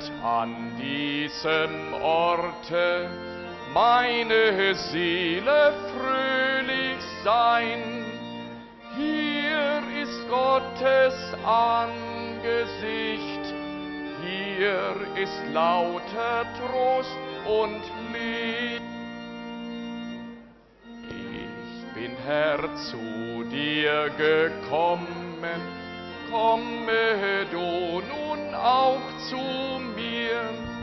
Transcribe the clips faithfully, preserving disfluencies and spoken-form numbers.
an diesem Orte meine Seele fröhlich sein. Hier ist Gottes Angesicht, hier ist lauter Trost und Licht. Ich bin Herr zu dir gekommen, komme du nun auch zu mir.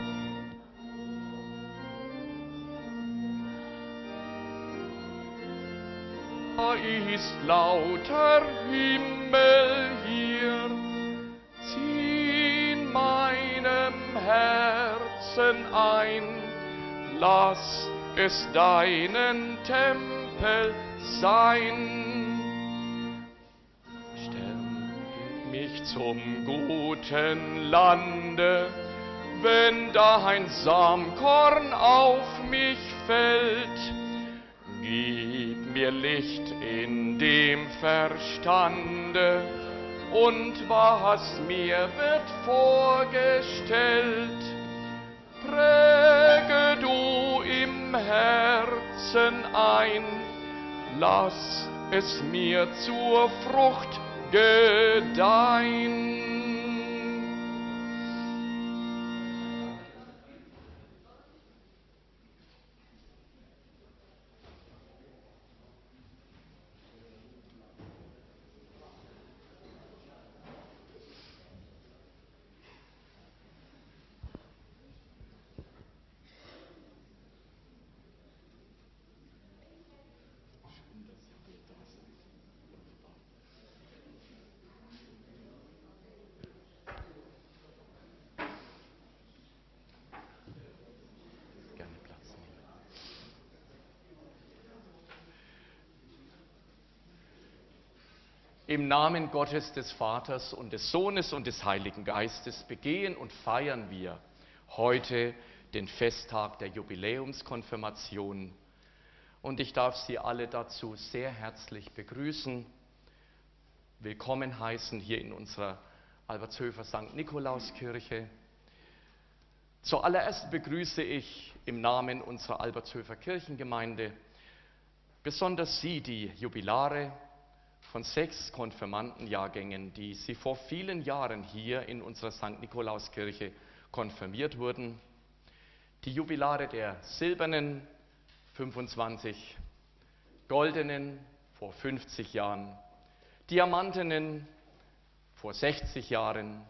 Da ist lauter Himmel hier, zieh in meinem Herzen ein, lass es deinen Tempel sein. Stell mich zum guten Lande, wenn dein Samenkorn auf mich fällt. Gib mir Licht in dem Verstande, und was mir wird vorgestellt, präge du im Herzen ein, lass es mir zur Frucht gedeihen. Im Namen Gottes, des Vaters und des Sohnes und des Heiligen Geistes begehen und feiern wir heute den Festtag der Jubiläumskonfirmation. Und ich darf Sie alle dazu sehr herzlich begrüßen, willkommen heißen hier in unserer Albertshöfer Sankt Nikolauskirche. Zuallererst begrüße ich im Namen unserer Albertshöfer Kirchengemeinde besonders Sie, die Jubilare von sechs Konfirmandenjahrgängen, die Sie vor vielen Jahren hier in unserer Sankt Nikolauskirche konfirmiert wurden. Die Jubilare der silbernen fünfundzwanzig, goldenen vor fünfzig Jahren, diamantenen vor sechzig Jahren,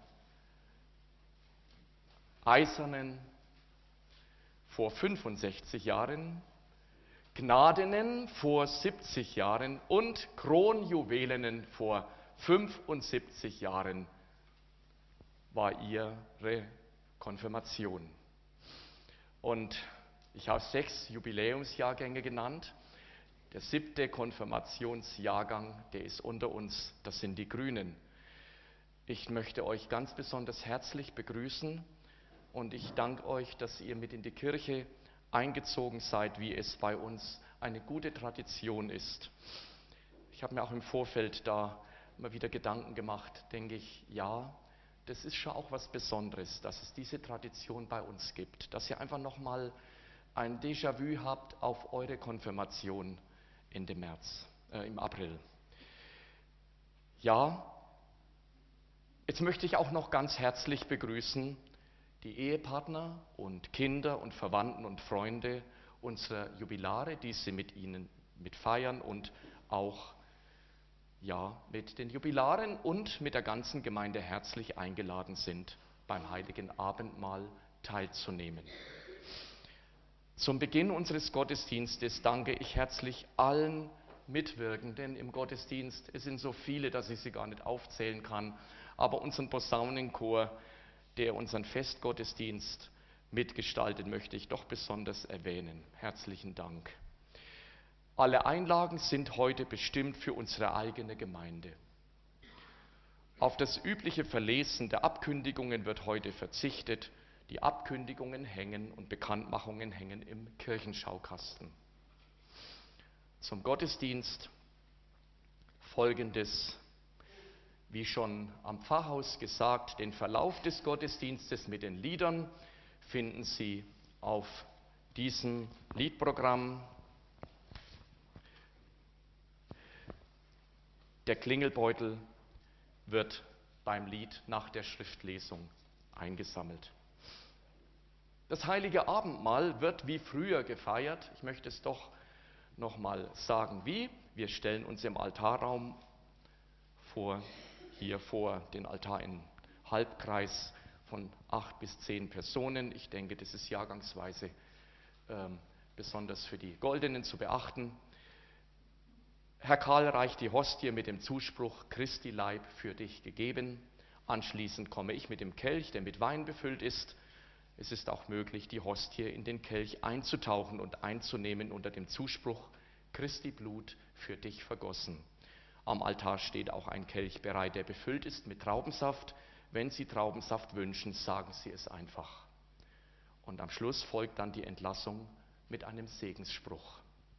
eisernen vor fünfundsechzig Jahren, Gnadenen vor siebzig Jahren und Kronjuwelenen vor fünfundsiebzig Jahren war ihre Konfirmation. Und ich habe sechs Jubiläumsjahrgänge genannt. Der siebte Konfirmationsjahrgang, der ist unter uns, das sind die Grünen. Ich möchte euch ganz besonders herzlich begrüßen und ich danke euch, dass ihr mit in die Kirche eingezogen seid, wie es bei uns eine gute Tradition ist. Ich habe mir auch im Vorfeld da immer wieder Gedanken gemacht, denke ich, ja, das ist schon auch was Besonderes, dass es diese Tradition bei uns gibt, dass ihr einfach nochmal ein Déjà-vu habt auf eure Konfirmation Ende März, äh, im April. Ja, jetzt möchte ich auch noch ganz herzlich begrüßen die Ehepartner und Kinder und Verwandten und Freunde unserer Jubilare, die sie mit ihnen mitfeiern und auch ja, mit den Jubilaren und mit der ganzen Gemeinde herzlich eingeladen sind, beim Heiligen Abendmahl teilzunehmen. Zum Beginn unseres Gottesdienstes danke ich herzlich allen Mitwirkenden im Gottesdienst. Es sind so viele, dass ich sie gar nicht aufzählen kann, aber unseren Posaunenchor, der unseren Festgottesdienst mitgestaltet, möchte ich doch besonders erwähnen. Herzlichen Dank. Alle Einlagen sind heute bestimmt für unsere eigene Gemeinde. Auf das übliche Verlesen der Abkündigungen wird heute verzichtet. Die Abkündigungen hängen und Bekanntmachungen hängen im Kirchenschaukasten. Zum Gottesdienst Folgendes. Wie schon am Pfarrhaus gesagt, den Verlauf des Gottesdienstes mit den Liedern finden Sie auf diesem Liedprogramm. Der Klingelbeutel wird beim Lied nach der Schriftlesung eingesammelt. Das heilige Abendmahl wird wie früher gefeiert. Ich möchte es doch noch mal sagen, wie. Wir stellen uns im Altarraum vor, hier vor den Altar in Halbkreis von acht bis zehn Personen. Ich denke, das ist jahrgangsweise ähm, besonders für die Goldenen zu beachten. Herr Karl reicht die Hostie mit dem Zuspruch, Christi Leib für dich gegeben. Anschließend komme ich mit dem Kelch, der mit Wein befüllt ist. Es ist auch möglich, die Hostie in den Kelch einzutauchen und einzunehmen unter dem Zuspruch, Christi Blut für dich vergossen. Am Altar steht auch ein Kelch bereit, der befüllt ist mit Traubensaft. Wenn Sie Traubensaft wünschen, sagen Sie es einfach. Und am Schluss folgt dann die Entlassung mit einem Segensspruch.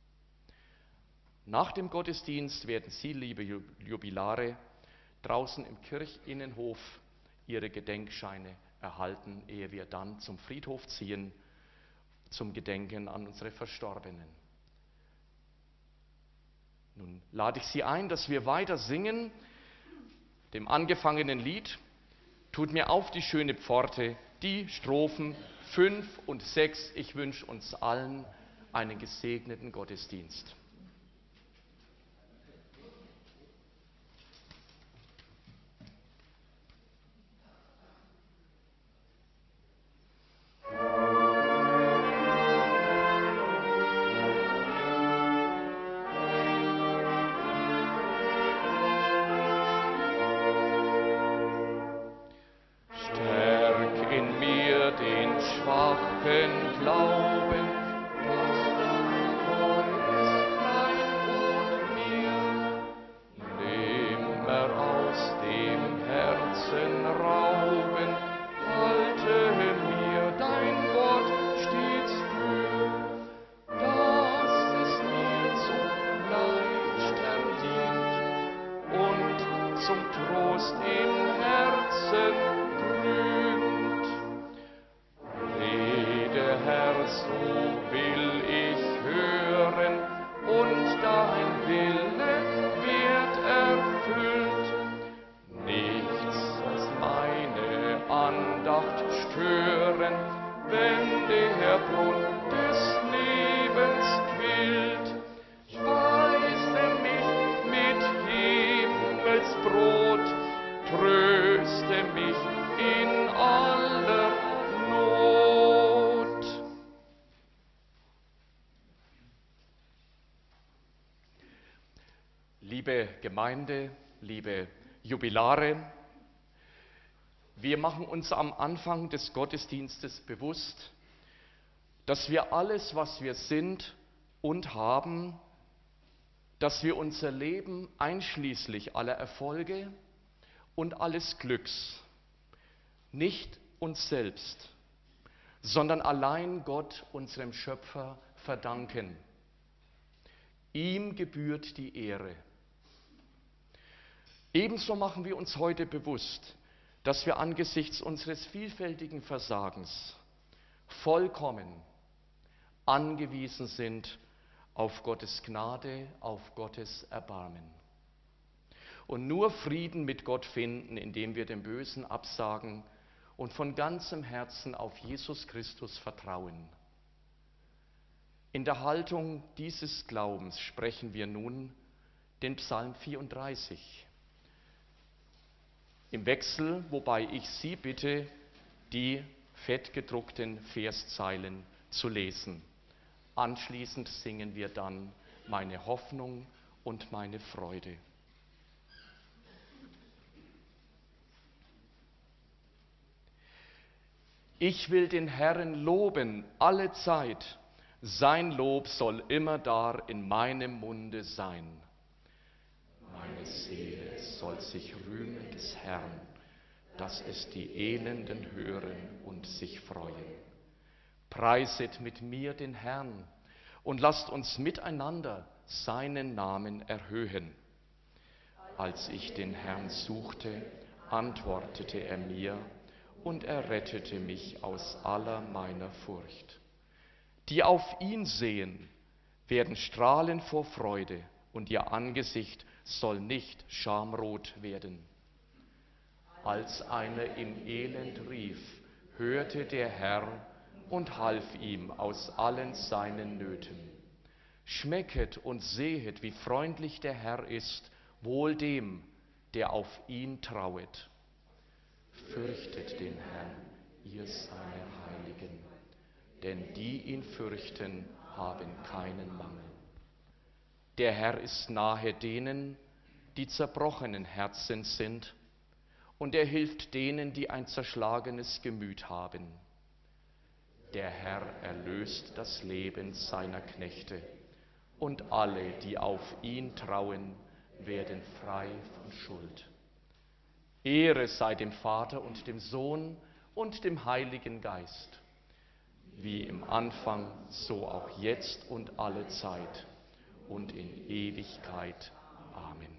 Nach dem Gottesdienst werden Sie, liebe Jubilare, draußen im Kirchinnenhof Ihre Gedenkscheine erhalten, ehe wir dann zum Friedhof ziehen, zum Gedenken an unsere Verstorbenen. Nun lade ich Sie ein, dass wir weiter singen, dem angefangenen Lied, Tut mir auf die schöne Pforte, die Strophen fünf und sechs. Ich wünsche uns allen einen gesegneten Gottesdienst. Liebe Gemeinde, liebe Jubilare, wir machen uns am Anfang des Gottesdienstes bewusst, dass wir alles, was wir sind und haben, dass wir unser Leben einschließlich aller Erfolge und alles Glücks nicht uns selbst, sondern allein Gott, unserem Schöpfer, verdanken. Ihm gebührt die Ehre. Ebenso machen wir uns heute bewusst, dass wir angesichts unseres vielfältigen Versagens vollkommen angewiesen sind auf Gottes Gnade, auf Gottes Erbarmen. Und nur Frieden mit Gott finden, indem wir dem Bösen absagen und von ganzem Herzen auf Jesus Christus vertrauen. In der Haltung dieses Glaubens sprechen wir nun den Psalm vierunddreißig. Im Wechsel, wobei ich Sie bitte, die fettgedruckten Verszeilen zu lesen. Anschließend singen wir dann meine Hoffnung und meine Freude. Ich will den Herrn loben alle Zeit, sein Lob soll immerdar in meinem Munde sein. Meine Seele soll sich rühmen des Herrn, dass es die Elenden hören und sich freuen. Preiset mit mir den Herrn und lasst uns miteinander seinen Namen erhöhen. Als ich den Herrn suchte, antwortete er mir und er rettete mich aus aller meiner Furcht. Die auf ihn sehen, werden strahlen vor Freude und ihr Angesicht soll nicht schamrot werden. Als einer im Elend rief, hörte der Herr und half ihm aus allen seinen Nöten. Schmecket und sehet, wie freundlich der Herr ist, wohl dem, der auf ihn trauet. Fürchtet den Herrn, ihr seine Heiligen, denn die ihn fürchten, haben keinen Mangel. Der Herr ist nahe denen, die zerbrochenen Herzens sind, und er hilft denen, die ein zerschlagenes Gemüt haben. Der Herr erlöst das Leben seiner Knechte, und alle, die auf ihn trauen, werden frei von Schuld. Ehre sei dem Vater und dem Sohn und dem Heiligen Geist, wie im Anfang, so auch jetzt und alle Zeit und in Ewigkeit. Amen.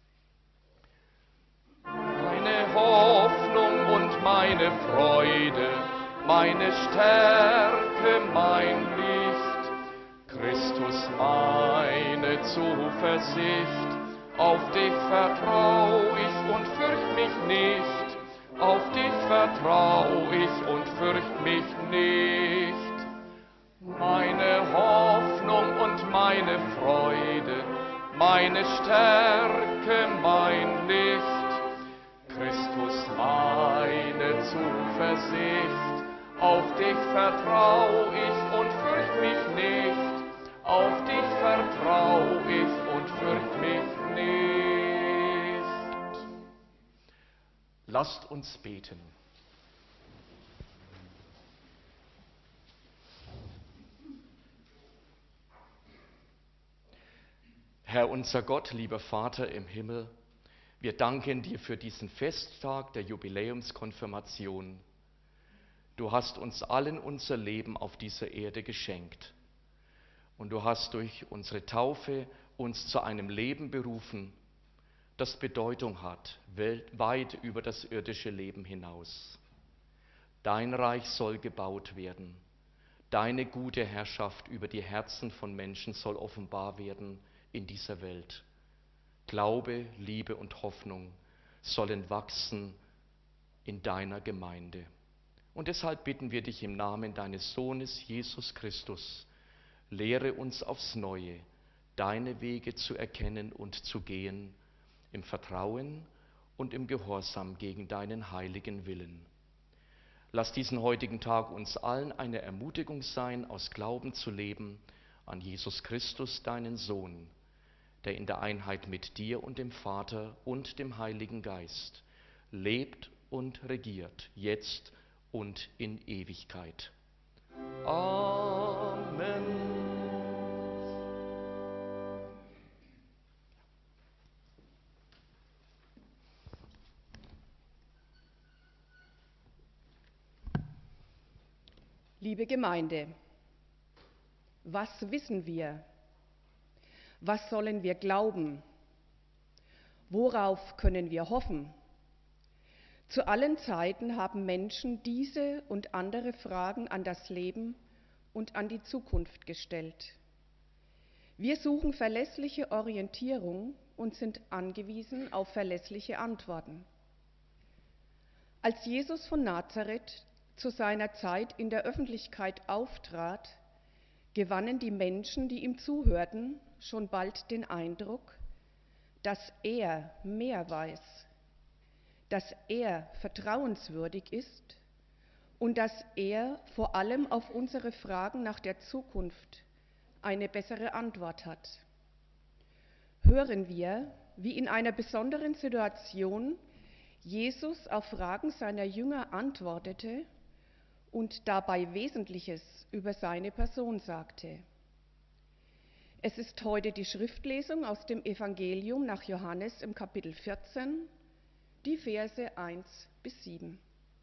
Meine Hoffnung und meine Freude, meine Stärke, mein Licht, Christus meine Zuversicht, auf dich vertrau ich und fürcht mich nicht, auf dich vertrau ich und fürcht mich nicht. Meine Hoffnung und meine Freude, meine Stärke, mein Licht, Christus meine Zuversicht, auf dich vertrau ich und fürcht mich nicht, auf dich vertrau ich und fürcht mich nicht. Lasst uns beten. Herr unser Gott, lieber Vater im Himmel, wir danken dir für diesen Festtag der Jubiläumskonfirmation. Du hast uns allen unser Leben auf dieser Erde geschenkt. Und du hast durch unsere Taufe uns zu einem Leben berufen, das Bedeutung hat, weit über das irdische Leben hinaus. Dein Reich soll gebaut werden. Deine gute Herrschaft über die Herzen von Menschen soll offenbar werden in dieser Welt. Glaube, Liebe und Hoffnung sollen wachsen in deiner Gemeinde. Und deshalb bitten wir dich im Namen deines Sohnes Jesus Christus, lehre uns aufs Neue, deine Wege zu erkennen und zu gehen, im Vertrauen und im Gehorsam gegen deinen heiligen Willen. Lass diesen heutigen Tag uns allen eine Ermutigung sein, aus Glauben zu leben an Jesus Christus, deinen Sohn, der in der Einheit mit dir und dem Vater und dem Heiligen Geist lebt und regiert, jetzt und in Ewigkeit. Amen. Liebe Gemeinde, was wissen wir? Was sollen wir glauben? Worauf können wir hoffen? Zu allen Zeiten haben Menschen diese und andere Fragen an das Leben und an die Zukunft gestellt. Wir suchen verlässliche Orientierung und sind angewiesen auf verlässliche Antworten. Als Jesus von Nazareth zu seiner Zeit in der Öffentlichkeit auftrat, gewannen die Menschen, die ihm zuhörten, schon bald den Eindruck, dass er mehr weiß, dass er vertrauenswürdig ist und dass er vor allem auf unsere Fragen nach der Zukunft eine bessere Antwort hat. Hören wir, wie in einer besonderen Situation Jesus auf Fragen seiner Jünger antwortete und dabei Wesentliches über seine Person sagte. Es ist heute die Schriftlesung aus dem Evangelium nach Johannes im Kapitel vierzehn, die Verse eins bis sieben.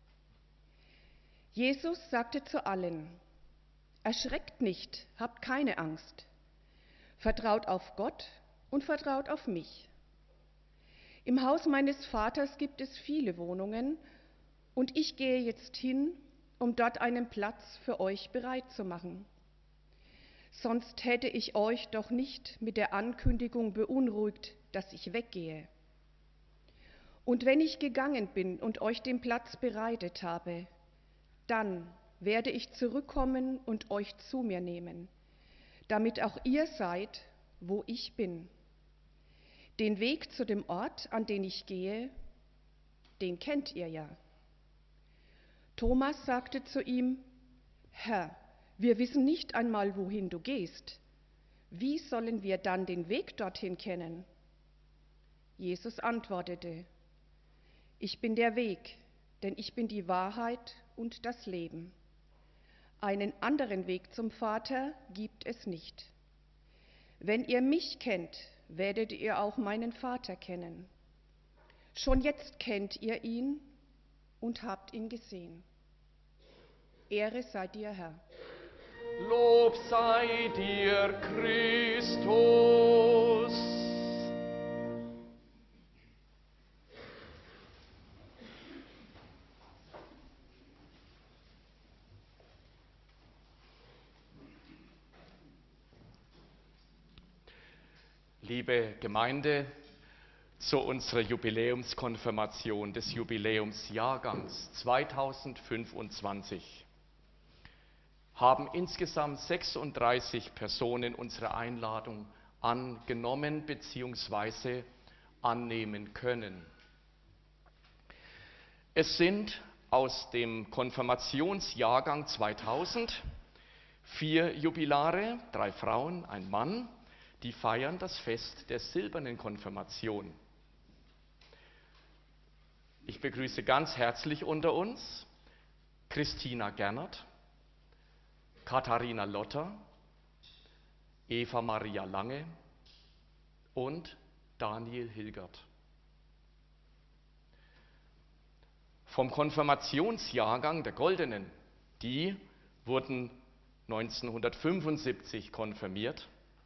Jesus sagte zu allen: Erschreckt nicht, habt keine Angst. Vertraut auf Gott und vertraut auf mich. Im Haus meines Vaters gibt es viele Wohnungen, und ich gehe jetzt hin, um dort einen Platz für euch bereit zu machen. Sonst hätte ich euch doch nicht mit der Ankündigung beunruhigt, dass ich weggehe. Und wenn ich gegangen bin und euch den Platz bereitet habe, dann werde ich zurückkommen und euch zu mir nehmen, damit auch ihr seid, wo ich bin. Den Weg zu dem Ort, an den ich gehe, den kennt ihr ja. Thomas sagte zu ihm: Herr, wir wissen nicht einmal, wohin du gehst. Wie sollen wir dann den Weg dorthin kennen? Jesus antwortete: Ich bin der Weg, denn ich bin die Wahrheit und das Leben. Einen anderen Weg zum Vater gibt es nicht. Wenn ihr mich kennt, werdet ihr auch meinen Vater kennen. Schon jetzt kennt ihr ihn und habt ihn gesehen. Ehre sei dir, Herr. Lob sei dir, Christus. Liebe Gemeinde, zu unserer Jubiläumskonfirmation des Jubiläumsjahrgangs zweitausendfünfundzwanzig haben insgesamt sechsunddreißig Personen unsere Einladung angenommen bzw. annehmen können. Es sind aus dem Konfirmationsjahrgang zweitausend vier Jubilare, drei Frauen, ein Mann, die feiern das Fest der silbernen Konfirmation. Ich begrüße ganz herzlich unter uns Christina Gernert, Katharina Lotter, Eva Maria Lange und Daniel Hilgert. Vom Konfirmationsjahrgang der Goldenen, die wurden neunzehnhundertfünfundsiebzig konfirmiert,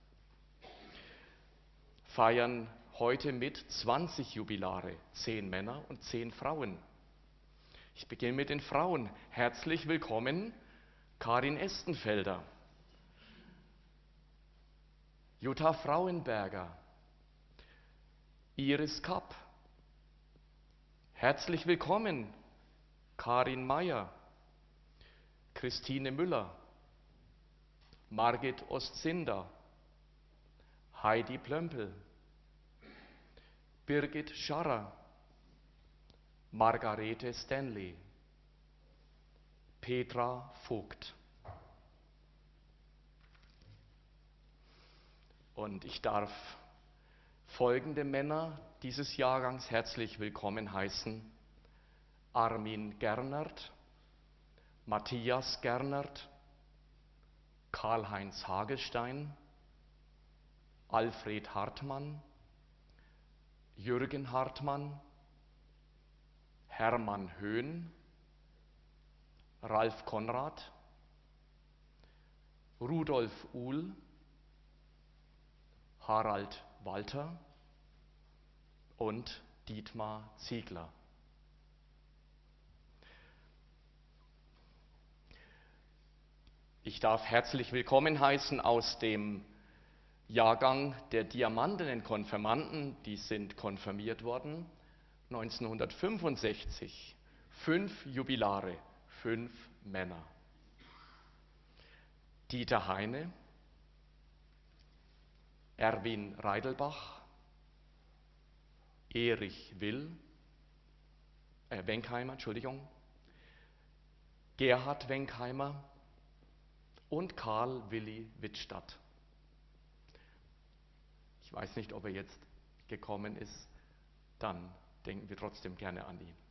feiern heute mit zwanzig Jubilare, zehn Männer und zehn Frauen. Ich beginne mit den Frauen. Herzlich willkommen, Karin Estenfelder, Jutta Frauenberger, Iris Kapp. Herzlich willkommen, Karin Meyer, Christine Müller, Margit Ostzinder, Heidi Plömpel, Birgit Scharrer, Margarete Stanley, Petra Vogt. Und ich darf folgende Männer dieses Jahrgangs herzlich willkommen heißen: Armin Gernert, Matthias Gernert, Karl-Heinz Hagelstein, Alfred Hartmann, Jürgen Hartmann, Hermann Höhn, Ralf Konrad, Rudolf Uhl, Harald Walter und Dietmar Ziegler. Ich darf herzlich willkommen heißen aus dem Jahrgang der diamantenen Konfirmanden, die sind konfirmiert worden neunzehnhundertfünfundsechzig. Fünf Jubilare, fünf Männer. Dieter Heine, Erwin Reidelbach, Erich Will, äh, Wenkheimer, Entschuldigung, Gerhard Wenkheimer und Karl Willi Wittstadt. Ich weiß nicht, ob er jetzt gekommen ist, dann denken wir trotzdem gerne an ihn.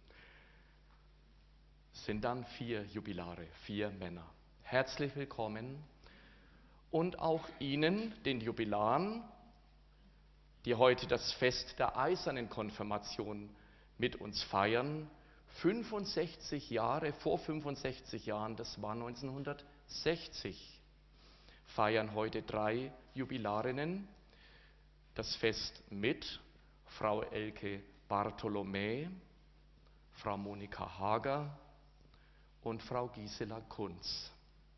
Es sind dann vier Jubilare, vier Männer. Herzlich willkommen und auch Ihnen, den Jubilaren, die heute das Fest der eisernen Konfirmation mit uns feiern. fünfundsechzig Jahre, vor fünfundsechzig Jahren, das war neunzehnhundertsechzig, feiern heute drei Jubilarinnen das Fest mit. Frau Elke Bartholomä, Frau Monika Hager und Frau Gisela Kunz.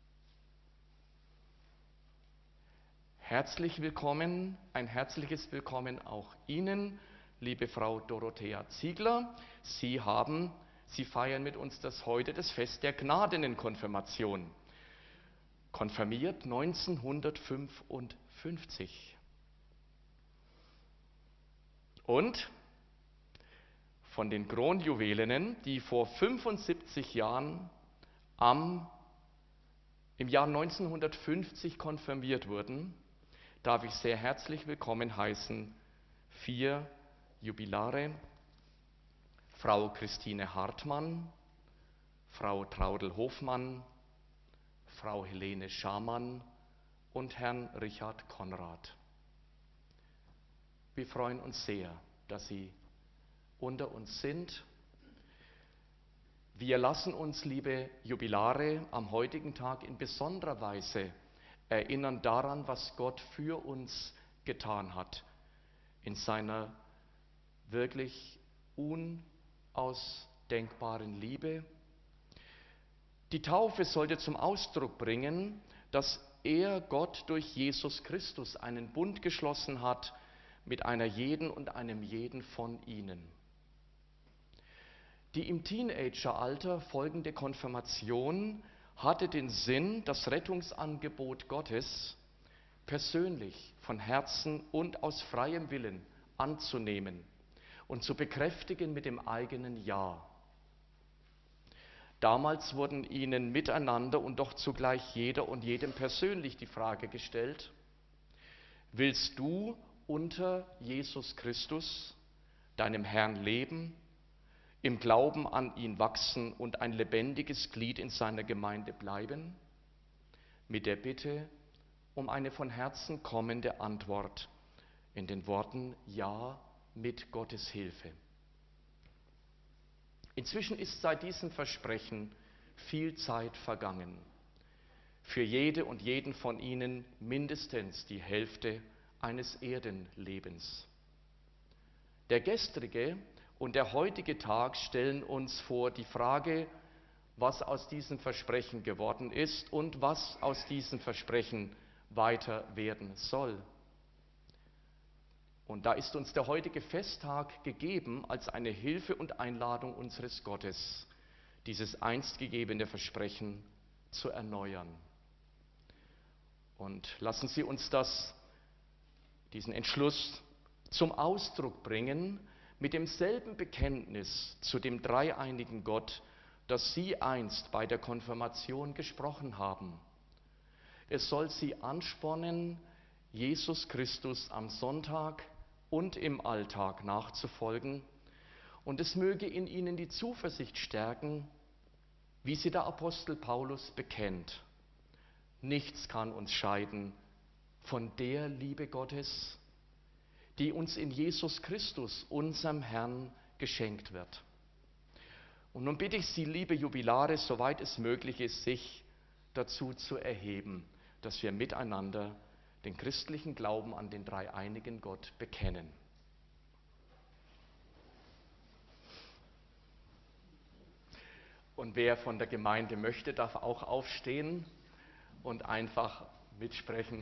Herzlich willkommen, ein herzliches Willkommen auch Ihnen, liebe Frau Dorothea Ziegler. Sie haben, Sie feiern mit uns das heute das Fest der Gnadinnenkonfirmation. Konfirmiert neunzehnhundertfünfundfünfzig. Und von den Kronjuwelinnen, die vor fünfundsiebzig Jahren am, im Jahr neunzehnhundertfünfzig konfirmiert wurden, darf ich sehr herzlich willkommen heißen vier Jubilare: Frau Christine Hartmann, Frau Traudl Hofmann, Frau Helene Schamann und Herrn Richard Konrad. Wir freuen uns sehr, dass Sie unter uns sind. Wir lassen uns, liebe Jubilare, am heutigen Tag in besonderer Weise erinnern daran, was Gott für uns getan hat, in seiner wirklich unausdenkbaren Liebe. Die Taufe sollte zum Ausdruck bringen, dass er, Gott, durch Jesus Christus einen Bund geschlossen hat mit einer jeden und einem jeden von ihnen. Die im Teenageralter folgende Konfirmation hatte den Sinn, das Rettungsangebot Gottes persönlich, von Herzen und aus freiem Willen anzunehmen und zu bekräftigen mit dem eigenen Ja. Damals wurden ihnen miteinander und doch zugleich jeder und jedem persönlich die Frage gestellt: Willst du unter Jesus Christus, deinem Herrn, leben, im Glauben an ihn wachsen und ein lebendiges Glied in seiner Gemeinde bleiben? Mit der Bitte um eine von Herzen kommende Antwort in den Worten Ja mit Gottes Hilfe. Inzwischen ist seit diesem Versprechen viel Zeit vergangen. Für jede und jeden von Ihnen mindestens die Hälfte eines Erdenlebens. Der gestrige und der heutige Tag stellen uns vor die Frage, was aus diesem Versprechen geworden ist und was aus diesem Versprechen weiter werden soll. Und da ist uns der heutige Festtag gegeben als eine Hilfe und Einladung unseres Gottes, dieses einst gegebene Versprechen zu erneuern. Und lassen Sie uns das, diesen Entschluss zum Ausdruck bringen mit demselben Bekenntnis zu dem dreieinigen Gott, das Sie einst bei der Konfirmation gesprochen haben. Es soll Sie anspornen, Jesus Christus am Sonntag und im Alltag nachzufolgen, und es möge in Ihnen die Zuversicht stärken, wie sie der Apostel Paulus bekennt: Nichts kann uns scheiden von der Liebe Gottes, die uns in Jesus Christus, unserem Herrn, geschenkt wird. Und nun bitte ich Sie, liebe Jubilare, soweit es möglich ist, sich dazu zu erheben, dass wir miteinander den christlichen Glauben an den dreieinigen Gott bekennen. Und wer von der Gemeinde möchte, darf auch aufstehen und einfach mitsprechen.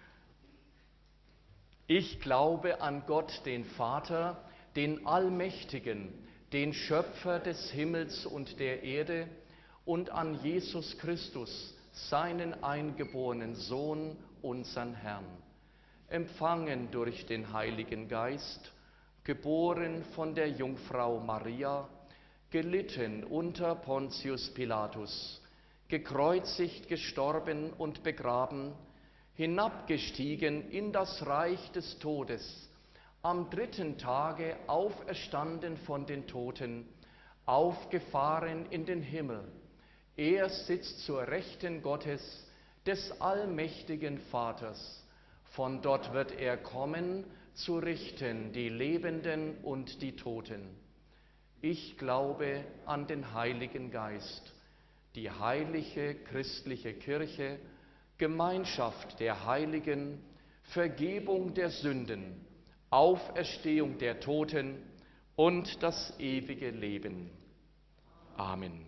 Ich glaube an Gott, den Vater, den Allmächtigen, den Schöpfer des Himmels und der Erde, und an Jesus Christus, seinen eingeborenen Sohn, unseren Herrn, empfangen durch den Heiligen Geist, geboren von der Jungfrau Maria, gelitten unter Pontius Pilatus, gekreuzigt, gestorben und begraben, hinabgestiegen in das Reich des Todes, am dritten Tage auferstanden von den Toten, aufgefahren in den Himmel. Er sitzt zur Rechten Gottes, des allmächtigen Vaters. Von dort wird er kommen, zu richten die Lebenden und die Toten. Ich glaube an den Heiligen Geist, die heilige christliche Kirche, Gemeinschaft der Heiligen, Vergebung der Sünden, Auferstehung der Toten und das ewige Leben. Amen.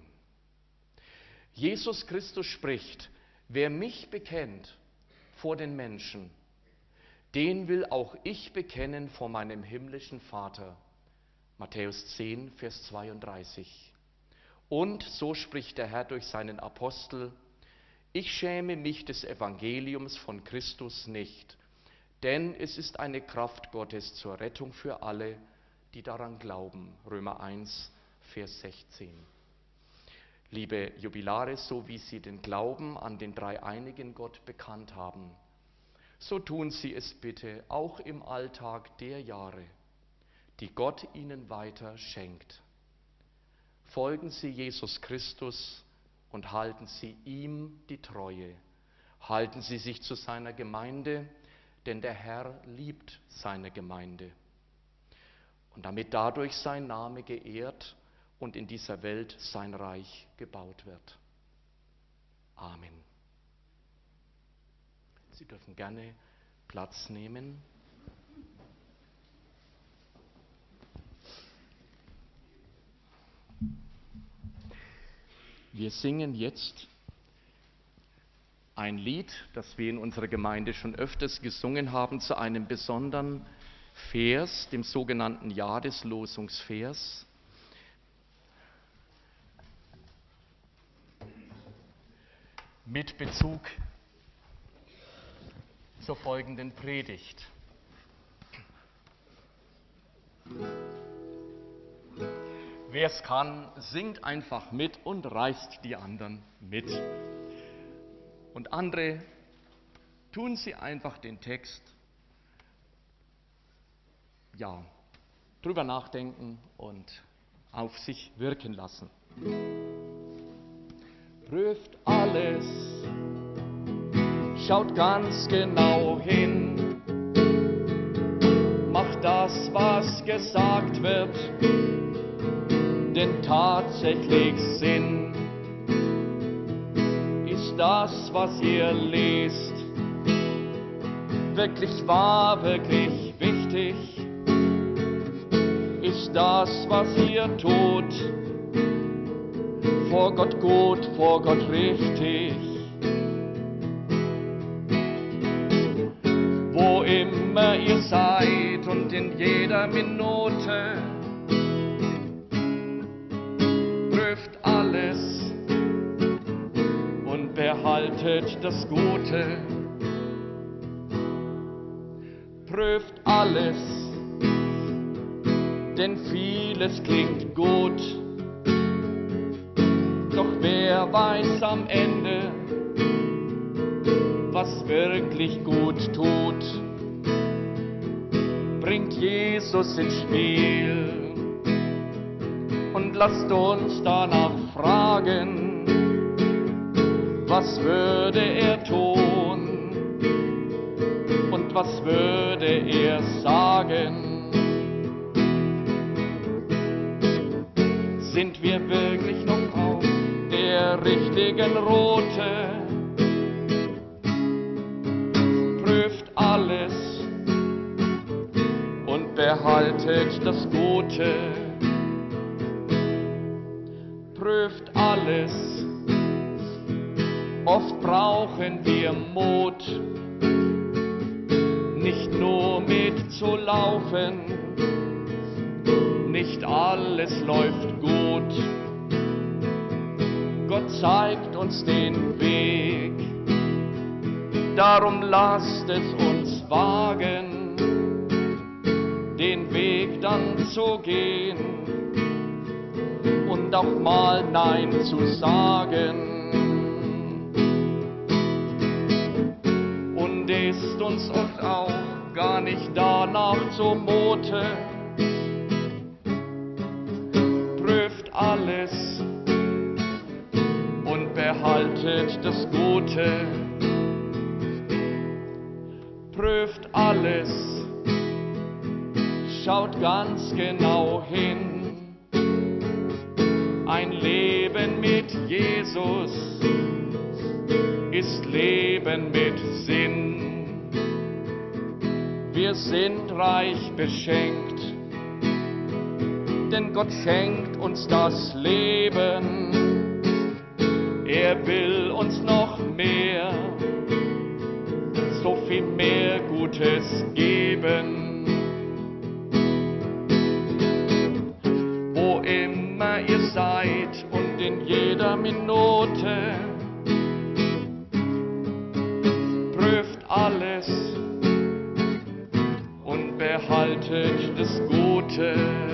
Jesus Christus spricht: Wer mich bekennt vor den Menschen, den will auch ich bekennen vor meinem himmlischen Vater. Matthäus zehn, Vers zweiunddreißig. Und so spricht der Herr durch seinen Apostel: Ich schäme mich des Evangeliums von Christus nicht, denn es ist eine Kraft Gottes zur Rettung für alle, die daran glauben. Römer eins, Vers sechzehn. Liebe Jubilare, so wie Sie den Glauben an den dreieinigen Gott bekannt haben, so tun Sie es bitte auch im Alltag der Jahre, die Gott Ihnen weiter schenkt. Folgen Sie Jesus Christus und halten Sie ihm die Treue. Halten Sie sich zu seiner Gemeinde, denn der Herr liebt seine Gemeinde. Und damit dadurch sein Name geehrt und in dieser Welt sein Reich gebaut wird. Amen. Sie dürfen gerne Platz nehmen. Wir singen jetzt ein Lied, das wir in unserer Gemeinde schon öfters gesungen haben, zu einem besonderen Vers, dem sogenannten Jahreslosungsvers. Mit Bezug zur folgenden Predigt. Wer es kann, singt einfach mit und reißt die anderen mit. Und andere tun sie einfach den Text, ja, drüber nachdenken und auf sich wirken lassen. Prüft alles, schaut ganz genau hin, macht das, was gesagt wird, denn tatsächlich Sinn ist das, was ihr lest, wirklich wahr, wirklich wichtig, ist das, was ihr tut, vor Gott gut, vor Gott richtig. Wo immer ihr seid und in jeder Minute, prüft alles und behaltet das Gute. Prüft alles, denn vieles klingt gut. Doch wer weiß am Ende, was wirklich gut tut? Bringt Jesus ins Spiel und lasst uns danach fragen, was würde er tun und was würde er sagen? Sind wir wirklich noch auf der richtigen Route? Prüft alles und behaltet das Gute. Prüft alles, oft brauchen wir Mut, nicht nur mitzulaufen, nicht alles läuft gut. Gott zeigt uns den Weg, darum lasst es uns wagen, den Weg dann zu gehen und auch mal Nein zu sagen. Und ist uns oft auch gar nicht danach zumute, prüft alles und behaltet das Gute. Prüft alles, schaut ganz genau hin. Ein Leben mit Jesus ist Leben mit Sinn. wir sind reich beschenkt, denn Gott schenkt uns das Leben. Er will uns noch mehr, so viel mehr Gutes geben. Wo immer ihr seid und in jeder Minute, prüft alles und behaltet das Gute.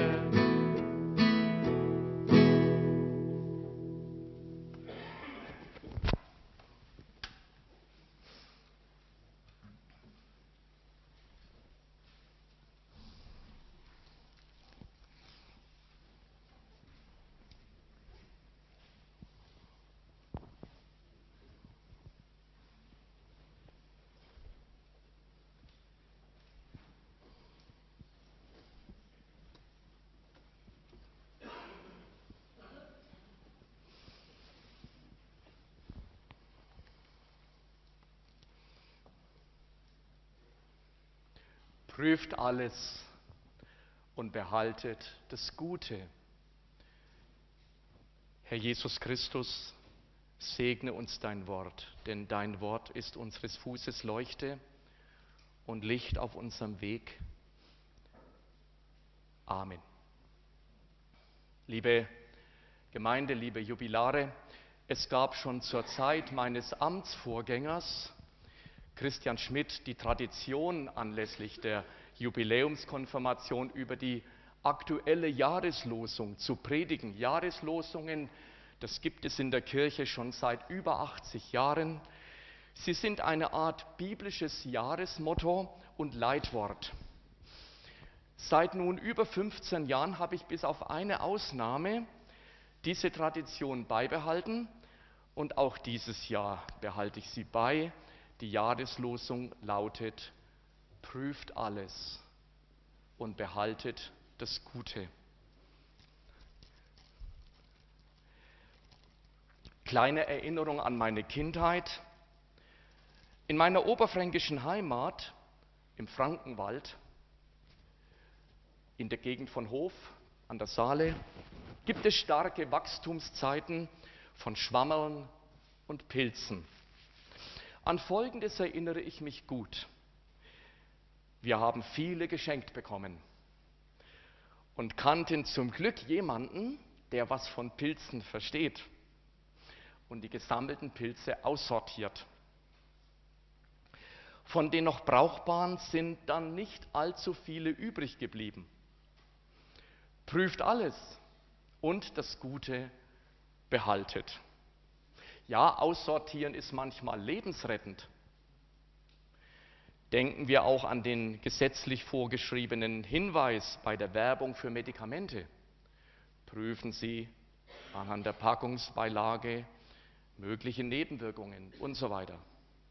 Prüft alles und behaltet das Gute. Herr Jesus Christus, segne uns dein Wort, denn dein Wort ist unseres Fußes Leuchte und Licht auf unserem Weg. Amen. Liebe Gemeinde, liebe Jubilare, es gab schon zur Zeit meines Amtsvorgängers Christian Schmidt die Tradition, anlässlich der Jubiläumskonfirmation über die aktuelle Jahreslosung zu predigen. Jahreslosungen, das gibt es in der Kirche schon seit über achtzig Jahren. Sie sind eine Art biblisches Jahresmotto und Leitwort. Seit nun über fünfzehn Jahren habe ich bis auf eine Ausnahme diese Tradition beibehalten und auch dieses Jahr behalte ich sie bei. Die Jahreslosung lautet: Prüft alles und behaltet das Gute. Kleine Erinnerung an meine Kindheit. In meiner oberfränkischen Heimat im Frankenwald, in der Gegend von Hof an der Saale, gibt es starke Wachstumszeiten von Schwammerln und Pilzen. An Folgendes erinnere ich mich gut. Wir haben viele geschenkt bekommen und kannten zum Glück jemanden, der was von Pilzen versteht und die gesammelten Pilze aussortiert. Von den noch brauchbaren sind dann nicht allzu viele übrig geblieben. Prüft alles und das Gute behaltet. Ja, aussortieren ist manchmal lebensrettend. Denken wir auch an den gesetzlich vorgeschriebenen Hinweis bei der Werbung für Medikamente. Prüfen Sie anhand der Packungsbeilage mögliche Nebenwirkungen und so weiter.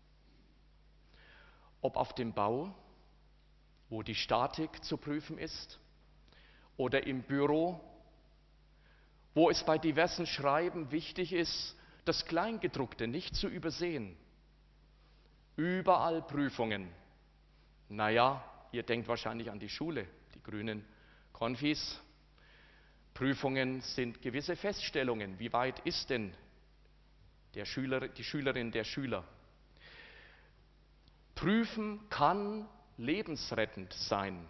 Ob auf dem Bau, wo die Statik zu prüfen ist, oder im Büro, wo es bei diversen Schreiben wichtig ist, das Kleingedruckte nicht zu übersehen. Überall Prüfungen. Naja, ihr denkt wahrscheinlich an die Schule, die grünen Konfis. Prüfungen sind gewisse Feststellungen. Wie weit ist denn der Schüler, die Schülerin, der Schüler? Prüfen kann lebensrettend sein,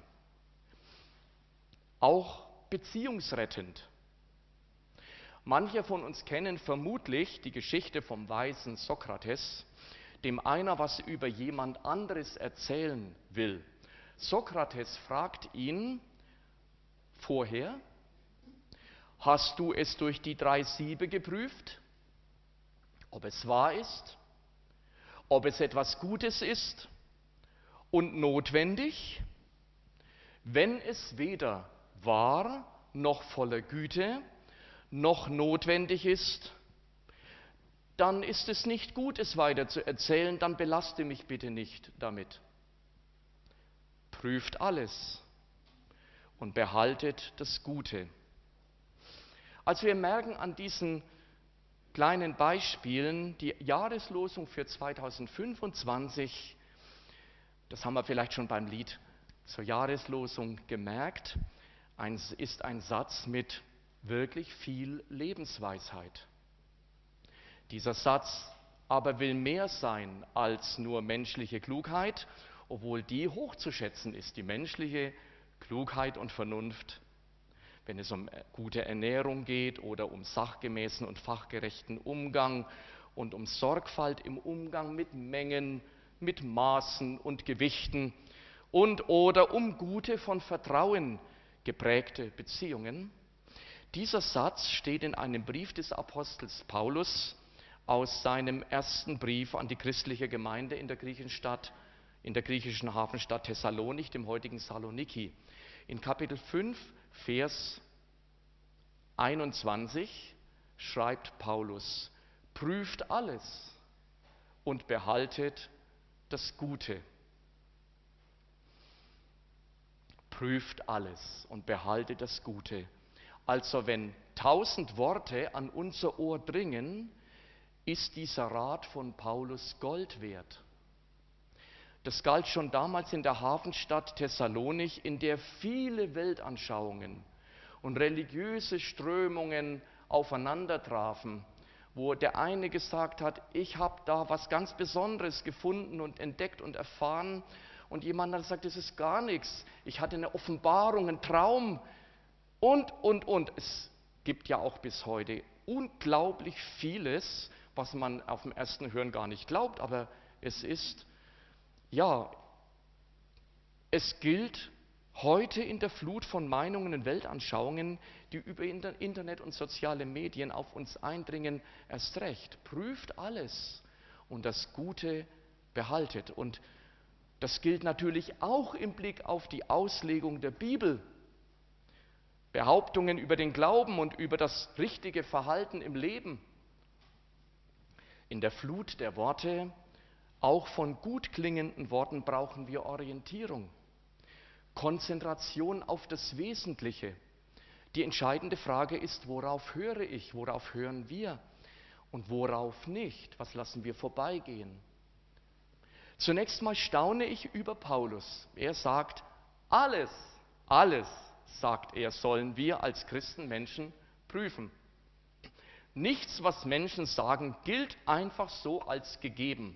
auch beziehungsrettend. Manche von uns kennen vermutlich die Geschichte vom weisen Sokrates, dem einer was über jemand anderes erzählen will. Sokrates fragt ihn vorher: Hast du es durch die drei Siebe geprüft, ob es wahr ist, ob es etwas Gutes ist und notwendig? Wenn es weder wahr noch voller Güte noch notwendig ist, dann ist es nicht gut, es weiter zu erzählen, dann belaste mich bitte nicht damit. Prüft alles und behaltet das Gute. Also wir merken an diesen kleinen Beispielen, die Jahreslosung für zweitausendfünfundzwanzig, das haben wir vielleicht schon beim Lied zur Jahreslosung gemerkt, ein, ist ein Satz mit wirklich viel Lebensweisheit. Dieser Satz aber will mehr sein als nur menschliche Klugheit, obwohl die hochzuschätzen ist, die menschliche Klugheit und Vernunft, wenn es um gute Ernährung geht oder um sachgemäßen und fachgerechten Umgang und um Sorgfalt im Umgang mit Mengen, mit Maßen und Gewichten und oder um gute, von Vertrauen geprägte Beziehungen. Dieser Satz steht in einem Brief des Apostels Paulus aus seinem ersten Brief an die christliche Gemeinde in der griechischen Stadt, in der griechischen Hafenstadt Thessalonik, dem heutigen Saloniki. In Kapitel fünf, Vers einundzwanzig schreibt Paulus: Prüft alles und behaltet das Gute. Prüft alles und behaltet das Gute. Also wenn tausend Worte an unser Ohr dringen, ist dieser Rat von Paulus Gold wert. Das galt schon damals in der Hafenstadt Thessalonik, in der viele Weltanschauungen und religiöse Strömungen aufeinandertrafen, wo der eine gesagt hat, ich habe da was ganz Besonderes gefunden und entdeckt und erfahren, und jemand hat gesagt, das ist gar nichts, ich hatte eine Offenbarung, einen Traum und, und, und. Es gibt ja auch bis heute unglaublich vieles, was man auf dem ersten Hören gar nicht glaubt, aber es ist, ja, es gilt heute in der Flut von Meinungen und Weltanschauungen, die über Internet und soziale Medien auf uns eindringen, erst recht. Prüft alles und das Gute behaltet. Und das gilt natürlich auch im Blick auf die Auslegung der Bibel. Behauptungen über den Glauben und über das richtige Verhalten im Leben. In der Flut der Worte, auch von gut klingenden Worten, brauchen wir Orientierung, Konzentration auf das Wesentliche. Die entscheidende Frage ist, worauf höre ich, worauf hören wir und worauf nicht, was lassen wir vorbeigehen. Zunächst mal staune ich über Paulus. Er sagt, alles, alles, sagt er, sollen wir als Christenmenschen prüfen. Nichts, was Menschen sagen, gilt einfach so als gegeben,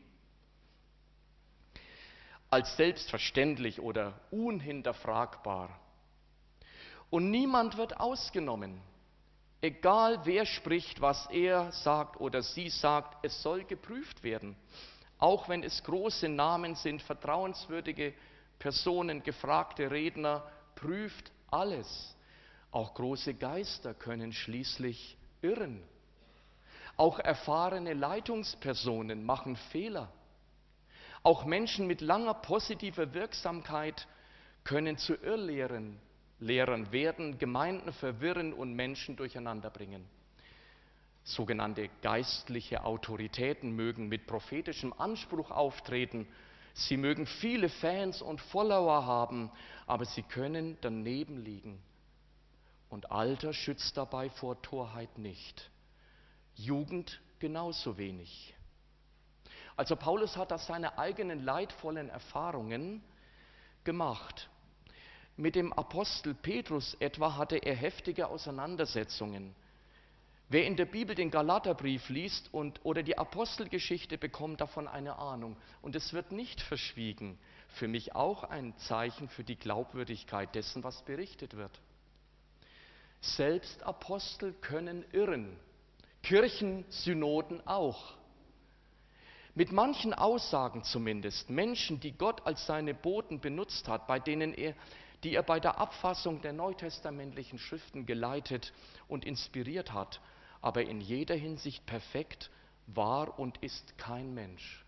als selbstverständlich oder unhinterfragbar. Und niemand wird ausgenommen. Egal wer spricht, was er sagt oder sie sagt, es soll geprüft werden. Auch wenn es große Namen sind, vertrauenswürdige Personen, gefragte Redner, prüft alles. Auch große Geister können schließlich irren. Auch erfahrene Leitungspersonen machen Fehler. Auch Menschen mit langer positiver Wirksamkeit können zu Irrlehrern Lehrern werden, Gemeinden verwirren und Menschen durcheinander bringen. Sogenannte geistliche Autoritäten mögen mit prophetischem Anspruch auftreten. Sie mögen viele Fans und Follower haben, aber sie können daneben liegen. Und Alter schützt dabei vor Torheit nicht. Jugend genauso wenig. Also Paulus hat aus seine eigenen leidvollen Erfahrungen gemacht. Mit dem Apostel Petrus etwa hatte er heftige Auseinandersetzungen. Wer in der Bibel den Galaterbrief liest und, oder die Apostelgeschichte, bekommt davon eine Ahnung. Und es wird nicht verschwiegen. Für mich auch ein Zeichen für die Glaubwürdigkeit dessen, was berichtet wird. Selbst Apostel können irren. Kirchensynoden auch. Mit manchen Aussagen zumindest, Menschen, die Gott als seine Boten benutzt hat, bei denen er, die er bei der Abfassung der neutestamentlichen Schriften geleitet und inspiriert hat, aber in jeder Hinsicht perfekt war und ist kein Mensch.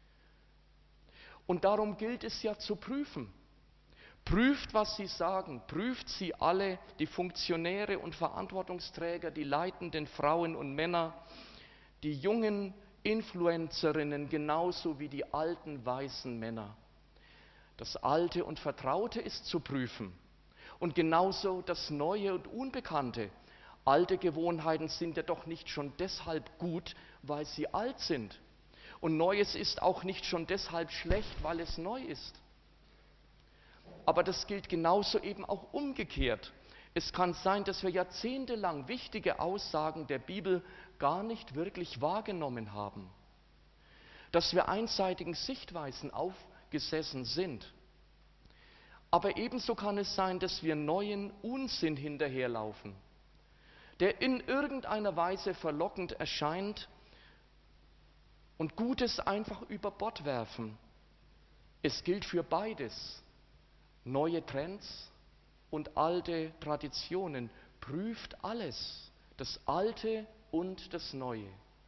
Und darum gilt es ja zu prüfen. Prüft, was sie sagen, prüft sie alle, die Funktionäre und Verantwortungsträger, die leitenden Frauen und Männer, die jungen Influencerinnen genauso wie die alten weißen Männer. Das Alte und Vertraute ist zu prüfen und genauso das Neue und Unbekannte. Alte Gewohnheiten sind ja doch nicht schon deshalb gut, weil sie alt sind. Und Neues ist auch nicht schon deshalb schlecht, weil es neu ist. Aber das gilt genauso eben auch umgekehrt. Es kann sein, dass wir jahrzehntelang wichtige Aussagen der Bibel gar nicht wirklich wahrgenommen haben. Dass wir einseitigen Sichtweisen aufgesessen sind. Aber ebenso kann es sein, dass wir neuen Unsinn hinterherlaufen, der in irgendeiner Weise verlockend erscheint und Gutes einfach über Bord werfen. Es gilt für beides. Neue Trends und alte Traditionen. Prüft alles, das Alte und das Neue.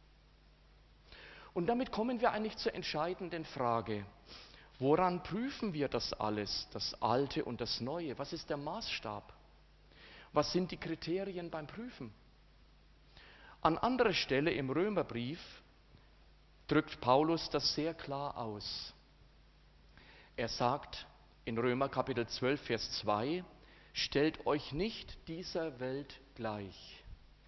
Und damit kommen wir eigentlich zur entscheidenden Frage. Woran prüfen wir das alles, das Alte und das Neue? Was ist der Maßstab? Was sind die Kriterien beim Prüfen? An anderer Stelle im Römerbrief drückt Paulus das sehr klar aus. Er sagt in Römer Kapitel zwölf, Vers zwei, stellt euch nicht dieser Welt gleich,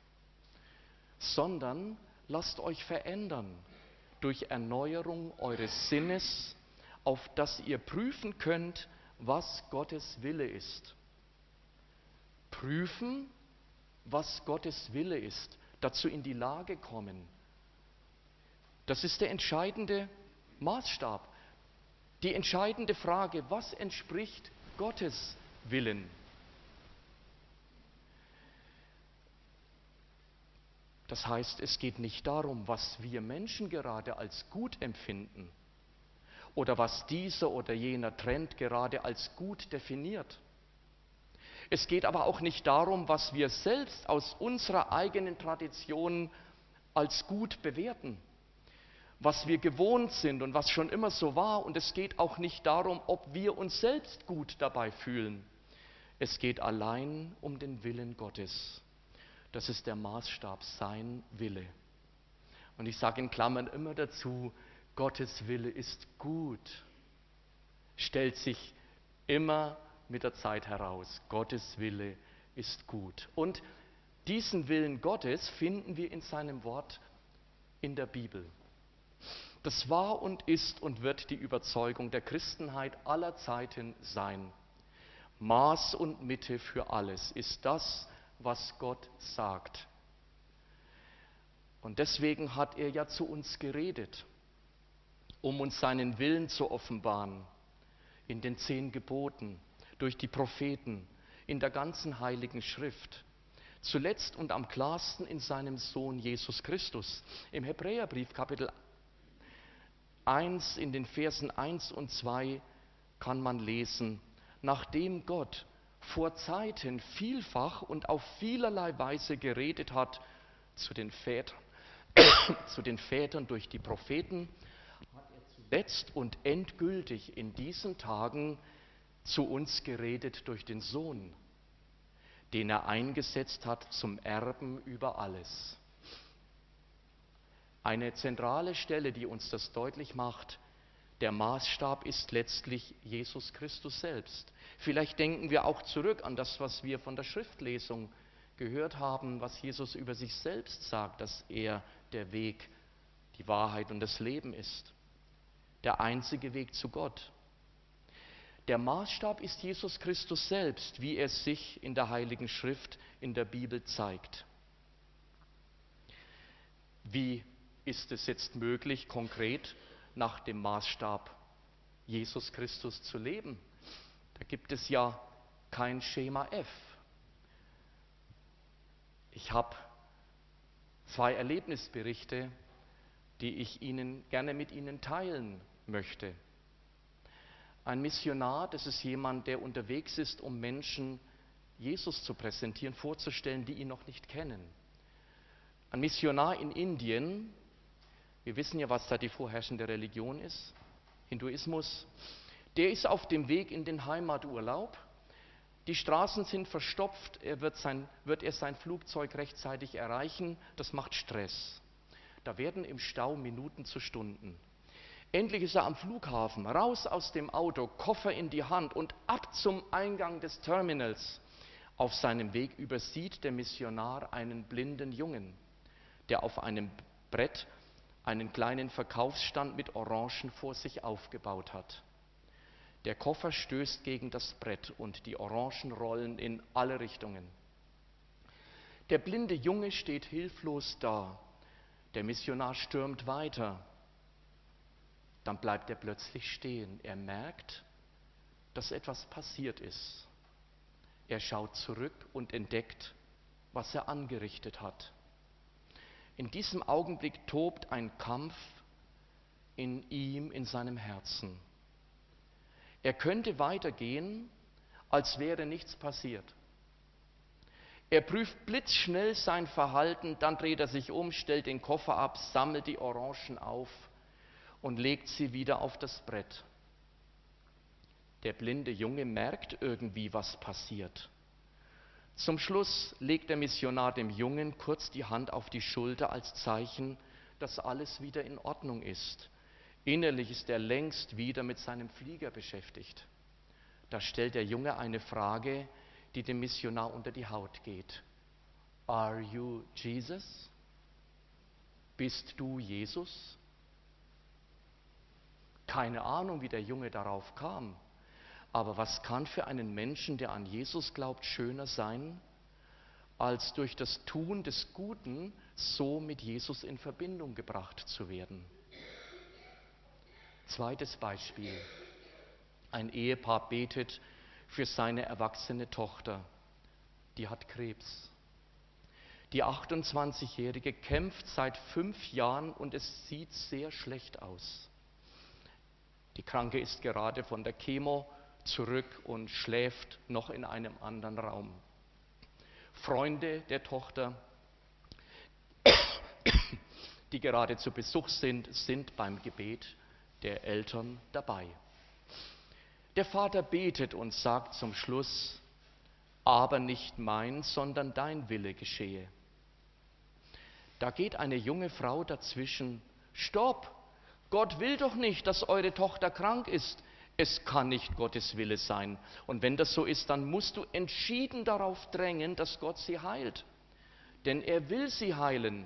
sondern lasst euch verändern durch Erneuerung eures Sinnes, auf dass ihr prüfen könnt, was Gottes Wille ist. Prüfen, was Gottes Wille ist, dazu in die Lage kommen. Das ist der entscheidende Maßstab, die entscheidende Frage, was entspricht Gottes Willen? Das heißt, es geht nicht darum, was wir Menschen gerade als gut empfinden oder was dieser oder jener Trend gerade als gut definiert. Es geht aber auch nicht darum, was wir selbst aus unserer eigenen Tradition als gut bewerten, was wir gewohnt sind und was schon immer so war. Und es geht auch nicht darum, ob wir uns selbst gut dabei fühlen. Es geht allein um den Willen Gottes. Das ist der Maßstab, sein Wille. Und ich sage in Klammern immer dazu, Gottes Wille ist gut. Stellt sich immer mit der Zeit heraus. Gottes Wille ist gut. Und diesen Willen Gottes finden wir in seinem Wort in der Bibel. Das war und ist und wird die Überzeugung der Christenheit aller Zeiten sein. Maß und Mitte für alles ist das, was Gott sagt. Und deswegen hat er ja zu uns geredet, um uns seinen Willen zu offenbaren, in den zehn Geboten, durch die Propheten, in der ganzen Heiligen Schrift. Zuletzt und am klarsten in seinem Sohn Jesus Christus. Im Hebräerbrief Kapitel eins, in den Versen eins und zwei kann man lesen, nachdem Gott vor Zeiten vielfach und auf vielerlei Weise geredet hat zu den Vätern, zu den Vätern durch die Propheten, hat er zuletzt und endgültig in diesen Tagen zu uns geredet durch den Sohn, den er eingesetzt hat zum Erben über alles. Eine zentrale Stelle, die uns das deutlich macht, der Maßstab ist letztlich Jesus Christus selbst. Vielleicht denken wir auch zurück an das, was wir von der Schriftlesung gehört haben, was Jesus über sich selbst sagt, dass er der Weg, die Wahrheit und das Leben ist. Der einzige Weg zu Gott. Der Maßstab ist Jesus Christus selbst, wie er sich in der Heiligen Schrift, in der Bibel zeigt. Wie ist es jetzt möglich, konkret nach dem Maßstab Jesus Christus zu leben? Da gibt es ja kein Schema F. Ich habe zwei Erlebnisberichte, die ich Ihnen gerne mit Ihnen teilen möchte. Ein Missionar, das ist jemand, der unterwegs ist, um Menschen Jesus zu präsentieren, vorzustellen, die ihn noch nicht kennen. Ein Missionar in Indien, wir wissen ja, was da die vorherrschende Religion ist, Hinduismus, der ist auf dem Weg in den Heimaturlaub. Die Straßen sind verstopft, er wird, sein, wird er sein Flugzeug rechtzeitig erreichen, das macht Stress. Da werden im Stau Minuten zu Stunden. Endlich ist er am Flughafen, raus aus dem Auto, Koffer in die Hand und ab zum Eingang des Terminals. Auf seinem Weg übersieht der Missionar einen blinden Jungen, der auf einem Brett einen kleinen Verkaufsstand mit Orangen vor sich aufgebaut hat. Der Koffer stößt gegen das Brett und die Orangen rollen in alle Richtungen. Der blinde Junge steht hilflos da. Der Missionar stürmt weiter. Dann bleibt er plötzlich stehen. Er merkt, dass etwas passiert ist. Er schaut zurück und entdeckt, was er angerichtet hat. In diesem Augenblick tobt ein Kampf in ihm, in seinem Herzen. Er könnte weitergehen, als wäre nichts passiert. Er prüft blitzschnell sein Verhalten, dann dreht er sich um, stellt den Koffer ab, sammelt die Orangen auf und legt sie wieder auf das Brett. Der blinde Junge merkt irgendwie, was passiert. Zum Schluss legt der Missionar dem Jungen kurz die Hand auf die Schulter als Zeichen, dass alles wieder in Ordnung ist. Innerlich ist er längst wieder mit seinem Flieger beschäftigt. Da stellt der Junge eine Frage, die dem Missionar unter die Haut geht. Are you Jesus? Bist du Jesus? Keine Ahnung, wie der Junge darauf kam. Aber was kann für einen Menschen, der an Jesus glaubt, schöner sein, als durch das Tun des Guten so mit Jesus in Verbindung gebracht zu werden? Zweites Beispiel. Ein Ehepaar betet für seine erwachsene Tochter. Die hat Krebs. Die achtundzwanzigjährige kämpft seit fünf Jahren und es sieht sehr schlecht aus. Die Kranke ist gerade von der Chemo zurück und schläft noch in einem anderen Raum. Freunde der Tochter, die gerade zu Besuch sind, sind beim Gebet der Eltern dabei. Der Vater betet und sagt zum Schluss, aber nicht mein, sondern dein Wille geschehe. Da geht eine junge Frau dazwischen, stopp, Gott will doch nicht, dass eure Tochter krank ist. Es kann nicht Gottes Wille sein. Und wenn das so ist, dann musst du entschieden darauf drängen, dass Gott sie heilt. Denn er will sie heilen.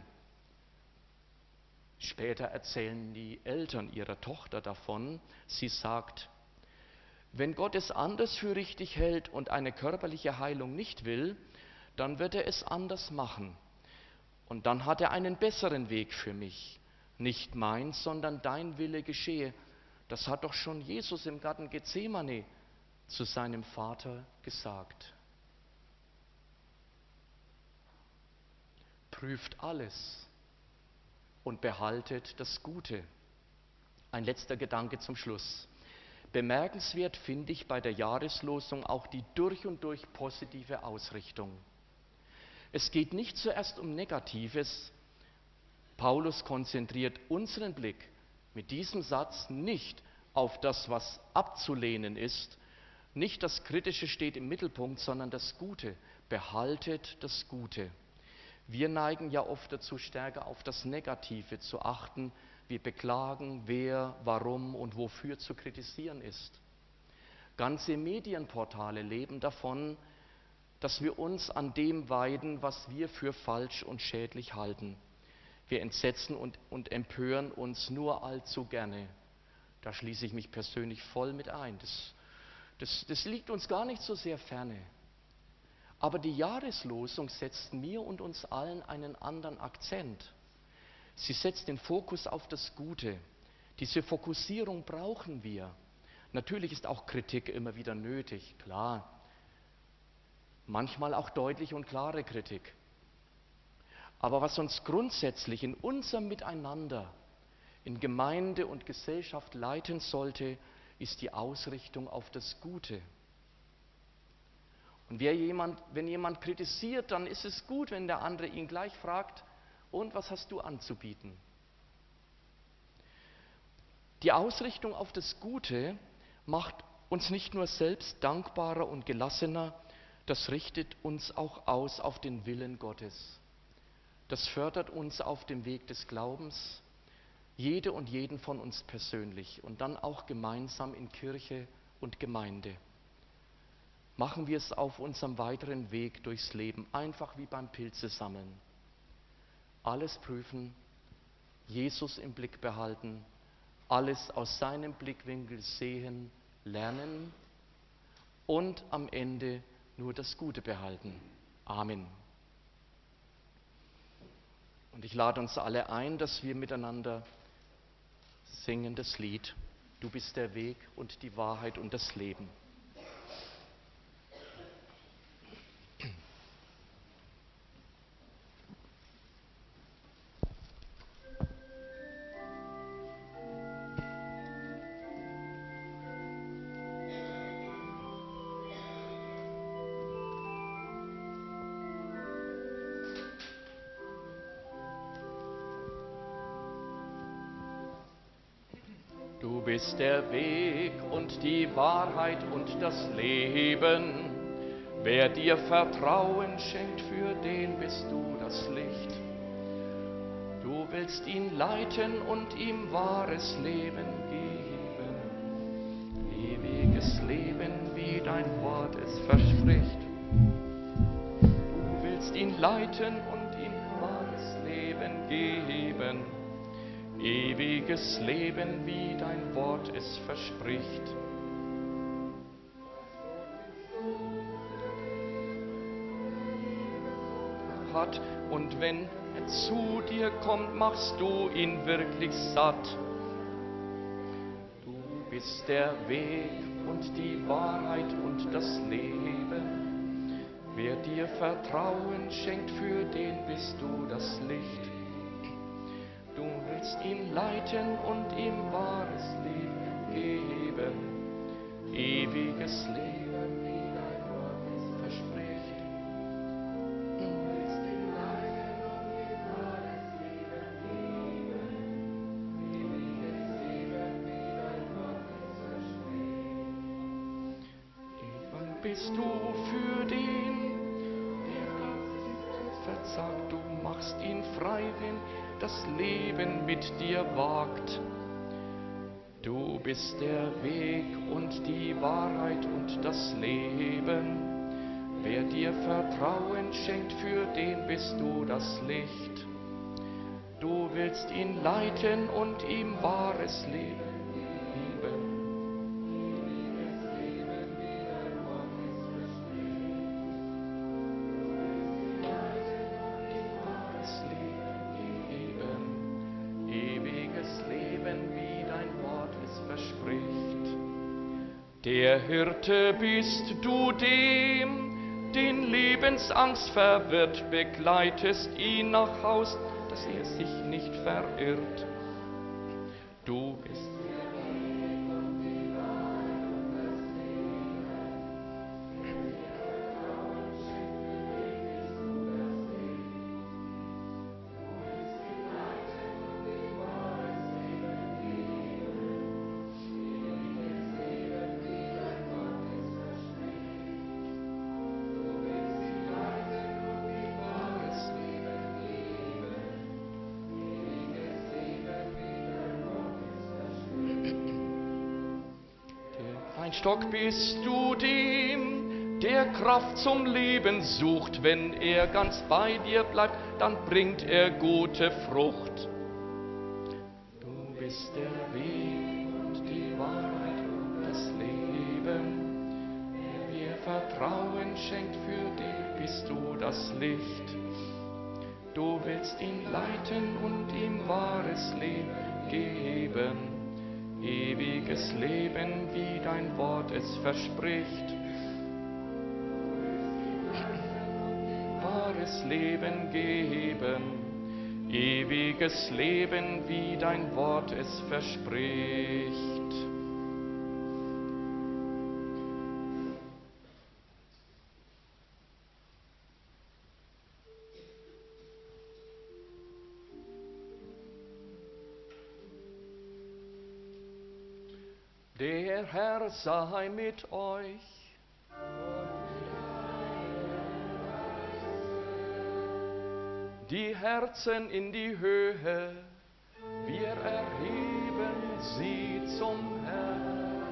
Später erzählen die Eltern ihrer Tochter davon. Sie sagt, wenn Gott es anders für richtig hält und eine körperliche Heilung nicht will, dann wird er es anders machen. Und dann hat er einen besseren Weg für mich. Nicht mein, sondern dein Wille geschehe. Das hat doch schon Jesus im Garten Gethsemane zu seinem Vater gesagt. Prüft alles und behaltet das Gute. Ein letzter Gedanke zum Schluss. Bemerkenswert finde ich bei der Jahreslosung auch die durch und durch positive Ausrichtung. Es geht nicht zuerst um Negatives. Paulus konzentriert unseren Blick mit diesem Satz nicht auf das, was abzulehnen ist. Nicht das Kritische steht im Mittelpunkt, sondern das Gute. Behaltet das Gute. Wir neigen ja oft dazu, stärker auf das Negative zu achten. Wir beklagen, wer, warum und wofür zu kritisieren ist. Ganze Medienportale leben davon, dass wir uns an dem weiden, was wir für falsch und schädlich halten. Wir entsetzen und, und empören uns nur allzu gerne. Da schließe ich mich persönlich voll mit ein. Das, das, das liegt uns gar nicht so sehr ferne. Aber die Jahreslosung setzt mir und uns allen einen anderen Akzent. Sie setzt den Fokus auf das Gute. Diese Fokussierung brauchen wir. Natürlich ist auch Kritik immer wieder nötig, klar. Manchmal auch deutliche und klare Kritik. Aber was uns grundsätzlich in unserem Miteinander, in Gemeinde und Gesellschaft leiten sollte, ist die Ausrichtung auf das Gute. Und wer jemand, wenn jemand kritisiert, dann ist es gut, wenn der andere ihn gleich fragt, und was hast du anzubieten? Die Ausrichtung auf das Gute macht uns nicht nur selbst dankbarer und gelassener, das richtet uns auch aus auf den Willen Gottes. Das fördert uns auf dem Weg des Glaubens, jede und jeden von uns persönlich und dann auch gemeinsam in Kirche und Gemeinde. Machen wir es auf unserem weiteren Weg durchs Leben, einfach wie beim Pilzesammeln. Alles prüfen, Jesus im Blick behalten, alles aus seinem Blickwinkel sehen, lernen und am Ende nur das Gute behalten. Amen. Und ich lade uns alle ein, dass wir miteinander singen das Lied: Du bist der Weg und die Wahrheit und das Leben. Du bist der Weg und die Wahrheit und das Leben. Wer dir Vertrauen schenkt, für den bist du das Licht. Du willst ihn leiten und ihm wahres Leben geben. Ewiges Leben, wie dein Wort es verspricht. Du willst ihn leiten und ihm wahres Leben geben. Ewiges Leben, wie dein Wort es verspricht. Hat und wenn er zu dir kommt, machst du ihn wirklich satt. Du bist der Weg und die Wahrheit und das Leben. Wer dir Vertrauen schenkt, für den bist du das Licht. Du willst ihn leiten und ihm wahres Leben geben, ewiges Leben, wie dein Wort es verspricht. Du willst ihn leiten und ihm wahres Leben geben, ewiges Leben, wie dein Wort es verspricht. Wann bist du für den, der verzagt, du machst ihn frei, wenn das Leben mit dir wagt. Du bist der Weg und die Wahrheit und das Leben. Wer dir Vertrauen schenkt, für den bist du das Licht. Du willst ihn leiten und ihm wahres Leben geben. Der Hirte bist du dem, den Lebensangst verwirrt, begleitest ihn nach Haus, dass er sich nicht verirrt. Du bist Ein Stock bist du dem, der Kraft zum Leben sucht. Wenn er ganz bei dir bleibt, dann bringt er gute Frucht. Du bist der Weg und die Wahrheit und das Leben. Wer dir Vertrauen schenkt, für den bist du das Licht. Du willst ihn leiten und ihm wahres Leben geben. Ewiges Leben, wie dein Wort es verspricht. Wahres Leben geben, ewiges Leben, wie dein Wort es verspricht. Der Herr sei mit euch. Die Herzen in die Höhe, wir erheben sie zum Herrn.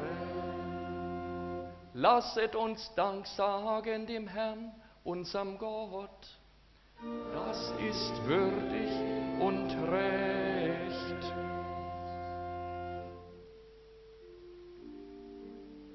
Lasset uns Dank sagen dem Herrn, unserem Gott. Das ist würdig und recht.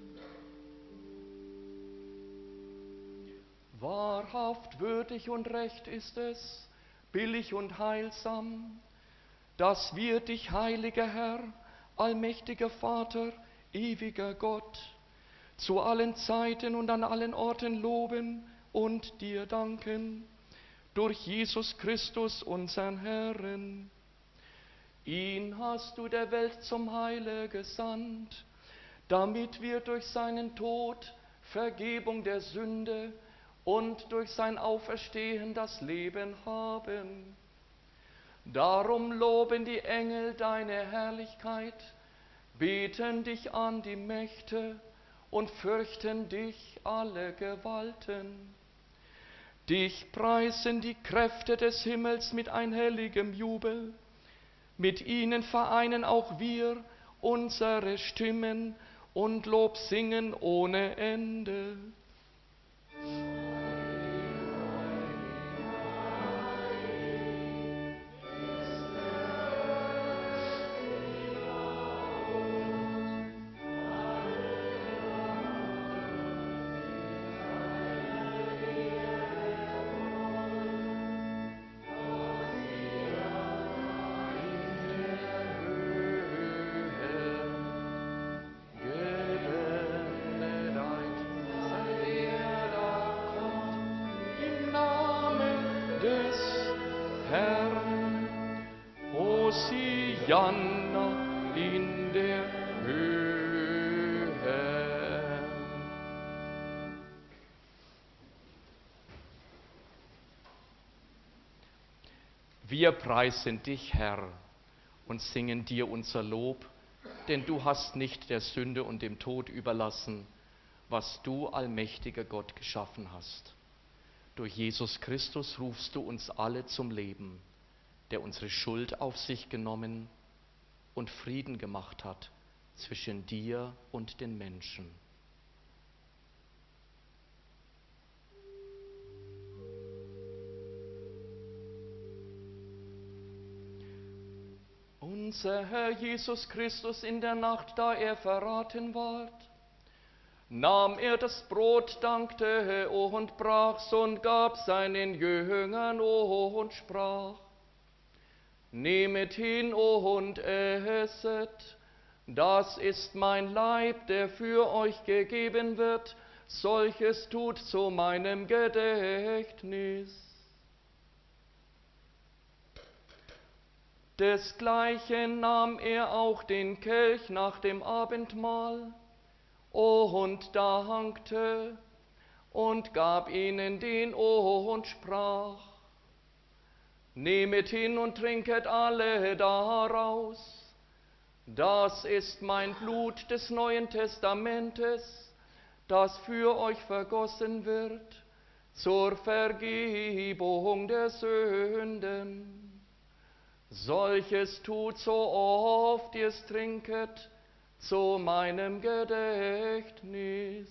Wahrhaft würdig und recht ist es, billig und heilsam, dass wir dich, heiliger Herr, allmächtiger Vater, ewiger Gott, zu allen Zeiten und an allen Orten loben und dir danken, durch Jesus Christus, unseren Herrn. Ihn hast du der Welt zum Heile gesandt, damit wir durch seinen Tod Vergebung der Sünde und durch sein Auferstehen das Leben haben. Darum loben die Engel deine Herrlichkeit, beten dich an die Mächte und fürchten dich alle Gewalten. Dich preisen die Kräfte des Himmels mit einhelligem Jubel. Mit ihnen vereinen auch wir unsere Stimmen und Lob singen ohne Ende. Hosianna in der Höhe. Wir preisen dich, Herr, und singen dir unser Lob, denn du hast nicht der Sünde und dem Tod überlassen, was du, allmächtiger Gott, geschaffen hast. Durch Jesus Christus rufst du uns alle zum Leben, der unsere Schuld auf sich genommen und Frieden gemacht hat zwischen dir und den Menschen. Unser Herr Jesus Christus, in der Nacht, da er verraten ward, nahm er das Brot, dankte und brach's und gab seinen Jüngern und sprach: Nehmet hin und esset, das ist mein Leib, der für euch gegeben wird, solches tut zu meinem Gedächtnis. Desgleichen nahm er auch den Kelch nach dem Abendmahl und dankte und gab ihnen den und sprach: Nehmet hin und trinket alle daraus. Das ist mein Blut des Neuen Testamentes, das für euch vergossen wird zur Vergebung der Sünden. Solches tut, so oft ihr es trinket, zu meinem Gedächtnis.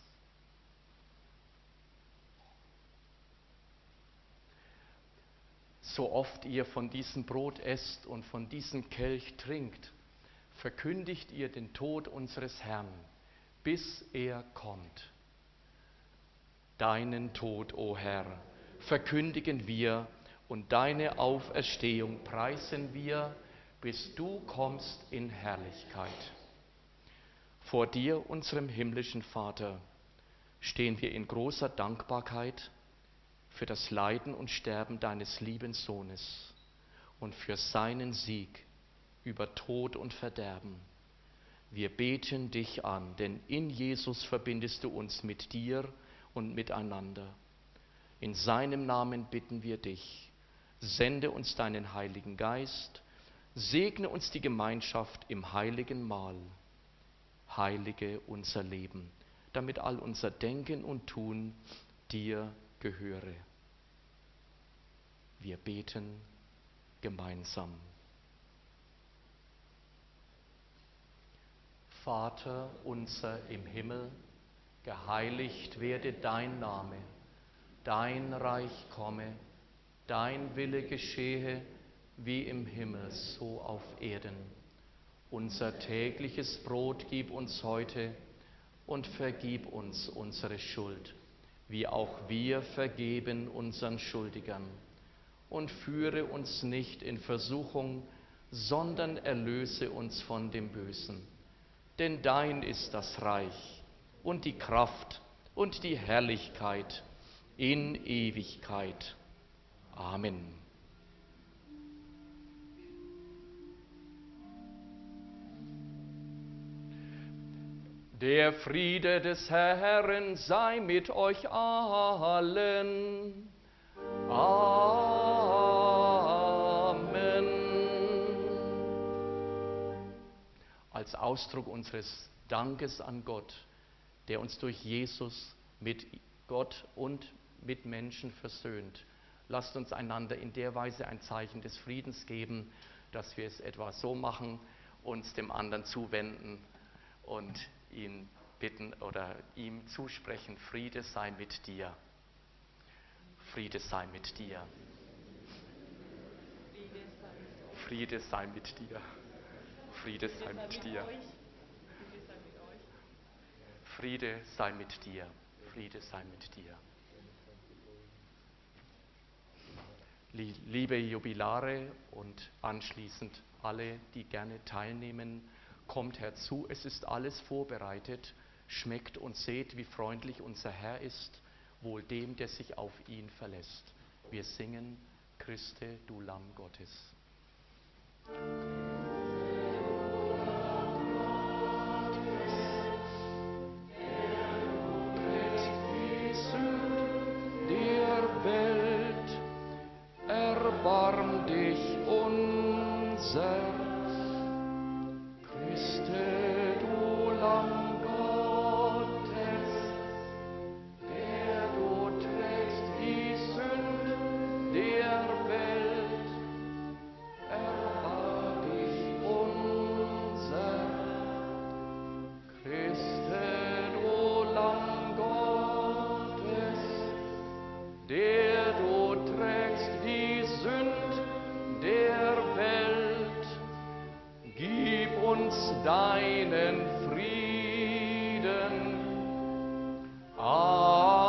So oft ihr von diesem Brot esst und von diesem Kelch trinkt, verkündigt ihr den Tod unseres Herrn, bis er kommt. Deinen Tod, o Herr, verkündigen wir, und deine Auferstehung preisen wir, bis du kommst in Herrlichkeit. Vor dir, unserem himmlischen Vater, stehen wir in großer Dankbarkeit für das Leiden und Sterben deines lieben Sohnes und für seinen Sieg über Tod und Verderben. Wir beten dich an, denn in Jesus verbindest du uns mit dir und miteinander. In seinem Namen bitten wir dich, sende uns deinen Heiligen Geist, segne uns die Gemeinschaft im heiligen Mahl, heilige unser Leben, damit all unser Denken und Tun dir gehöre. Wir beten gemeinsam. Vater unser im Himmel, geheiligt werde dein Name, dein Reich komme, dein Wille geschehe, wie im Himmel, so auf Erden. Unser tägliches Brot gib uns heute und vergib uns unsere Schuld, wie auch wir vergeben unseren Schuldigern. Und führe uns nicht in Versuchung, sondern erlöse uns von dem Bösen. Denn dein ist das Reich und die Kraft und die Herrlichkeit in Ewigkeit. Amen. Der Friede des Herrn sei mit euch allen. Amen. Als Ausdruck unseres Dankes an Gott, der uns durch Jesus mit Gott und mit Menschen versöhnt, lasst uns einander in der Weise ein Zeichen des Friedens geben, dass wir es etwa so machen, uns dem anderen zuwenden und ihn bitten oder ihm zusprechen: Friede sei mit dir. Friede sei mit dir. Friede sei mit dir. Friede sei mit dir. Friede sei mit dir. Friede sei mit dir. Liebe Jubilare und anschließend alle, die gerne teilnehmen, kommt herzu. Es ist alles vorbereitet. Schmeckt und seht, wie freundlich unser Herr ist. Wohl dem, der sich auf ihn verlässt. Wir singen: Christe, du Lamm Gottes. Der Welt, erbarm dich unser. Christe, du Lamm Gottes, der du trägst die Sünd der Welt, erbarm dich unser. Christe, du Lamm Gottes, der du trägst die Sünd der Welt, gib uns deinen Frieden. Amen.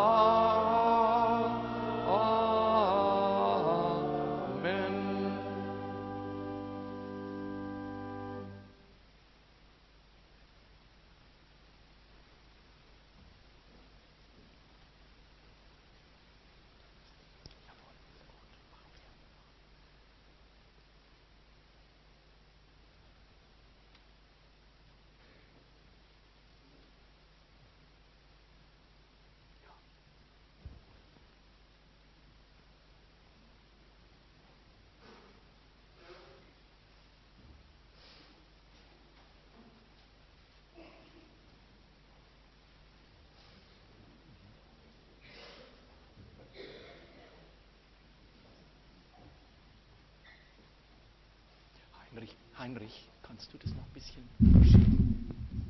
Heinrich, Heinrich, kannst du das noch ein bisschen verschieben?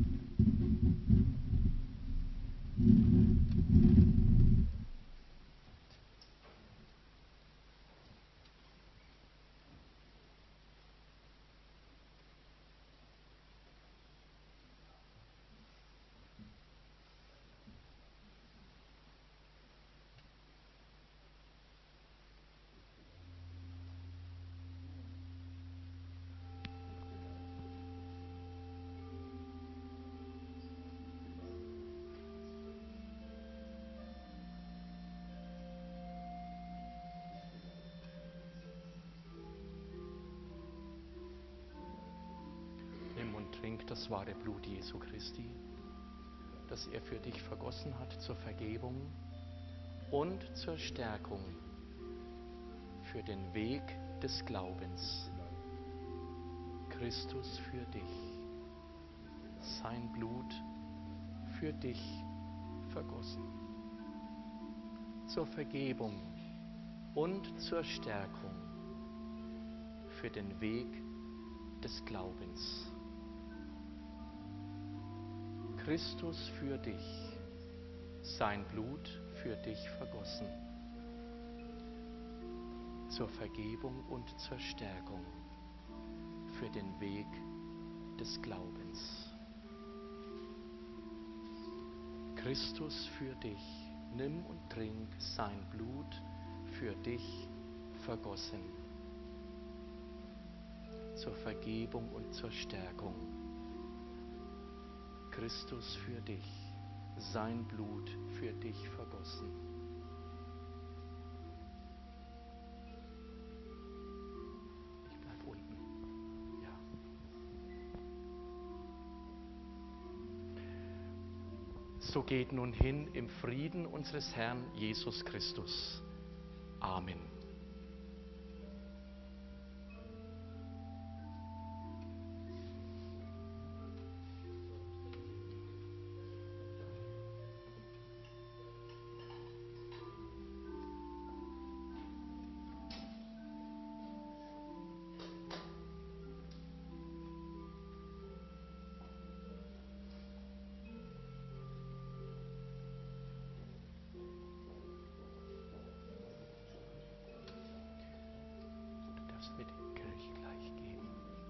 Trink das wahre Blut Jesu Christi, das er für dich vergossen hat zur Vergebung und zur Stärkung für den Weg des Glaubens. Christus für dich, sein Blut für dich vergossen, zur Vergebung und zur Stärkung für den Weg des Glaubens. Christus für dich, sein Blut für dich vergossen, zur Vergebung und zur Stärkung für den Weg des Glaubens. Christus für dich, Nimm und trink sein Blut für dich vergossen, zur Vergebung und zur Stärkung. Christus für dich, sein Blut für dich vergossen. Ich bleib unten. Ja. So geht nun hin im Frieden unseres Herrn Jesus Christus. Amen. Mit dem Kelch gleich geben.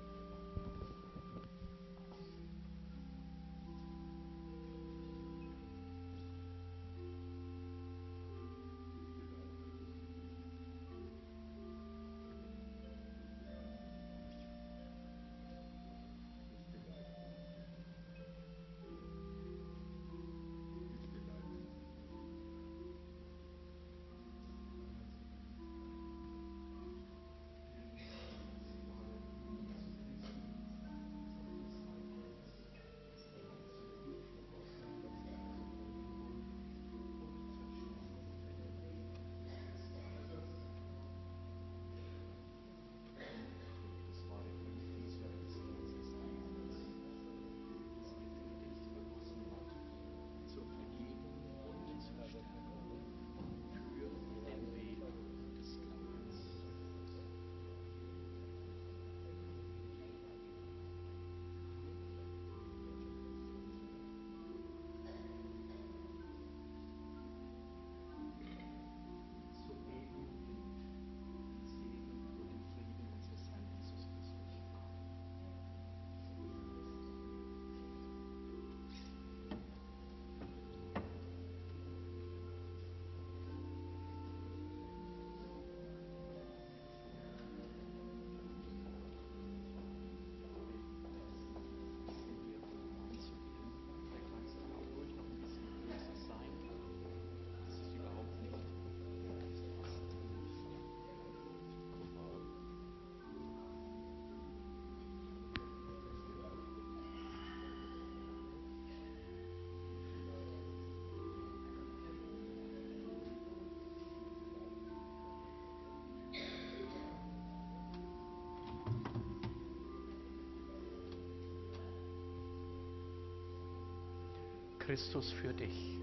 Christus für dich,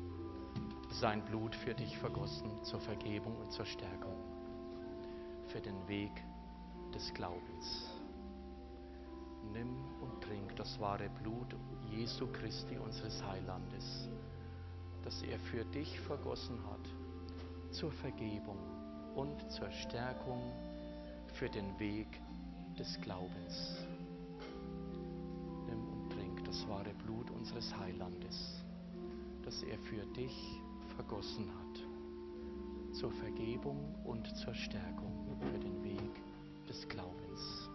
sein Blut für dich vergossen zur Vergebung und zur Stärkung, für den Weg des Glaubens. Nimm und trink das wahre Blut Jesu Christi, unseres Heilandes, das er für dich vergossen hat, zur Vergebung und zur Stärkung, für den Weg des Glaubens. Nimm und trink das wahre Blut unseres Heilandes, das er für dich vergossen hat, zur Vergebung und zur Stärkung, für den Weg des Glaubens.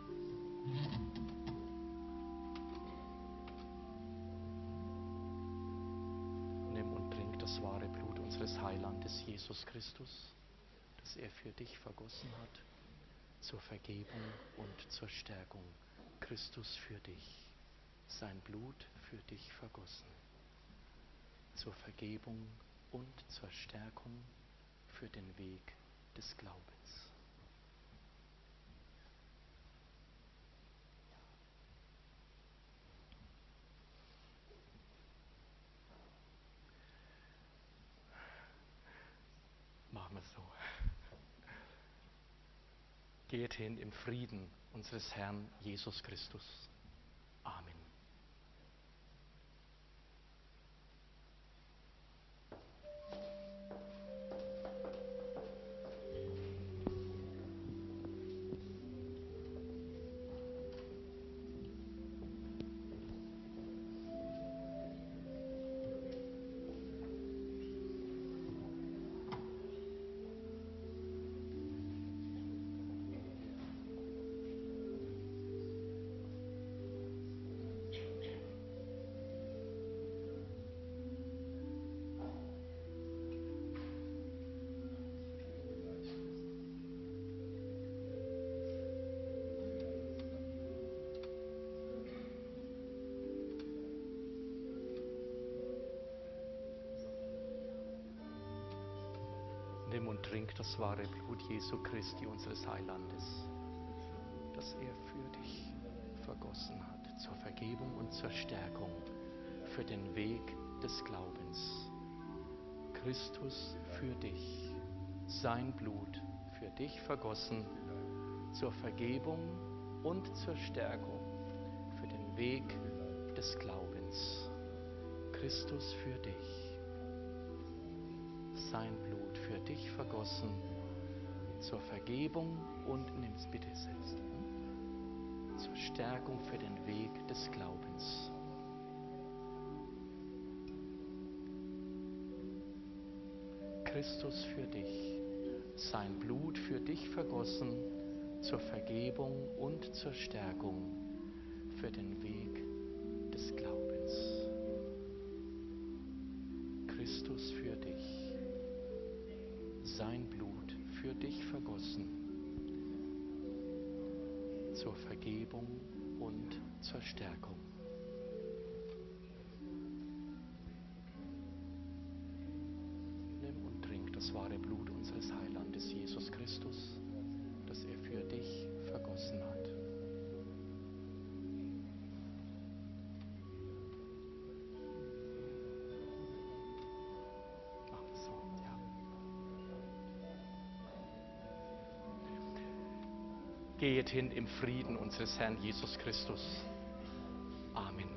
Nimm und trink das wahre Blut unseres Heilandes, Jesus Christus, das er für dich vergossen hat, zur Vergebung und zur Stärkung. Christus für dich, sein Blut für dich vergossen, zur Vergebung und zur Stärkung, für den Weg des Glaubens. Machen wir es so. Geht hin im Frieden unseres Herrn Jesus Christus. Amen. Nimm und trink das wahre Blut Jesu Christi, unseres Heilandes, das er für dich vergossen hat, zur Vergebung und zur Stärkung, für den Weg des Glaubens. Christus für dich, sein Blut für dich vergossen, zur Vergebung und zur Stärkung, für den Weg des Glaubens. Christus für dich, sein Blut für dich vergossen, zur Vergebung und, nimm's bitte selbst, zur Stärkung für den Weg des Glaubens. Christus für dich, sein Blut für dich vergossen, zur Vergebung und zur Stärkung, für den Weg des Glaubens. Christus für dich, sein Blut für dich vergossen, zur Vergebung und zur Stärkung. Nimm und trink das wahre Blut unseres Heilandes Jesus Christus, das er für dich vergossen hat. Gehet hin im Frieden unseres Herrn Jesus Christus. Amen.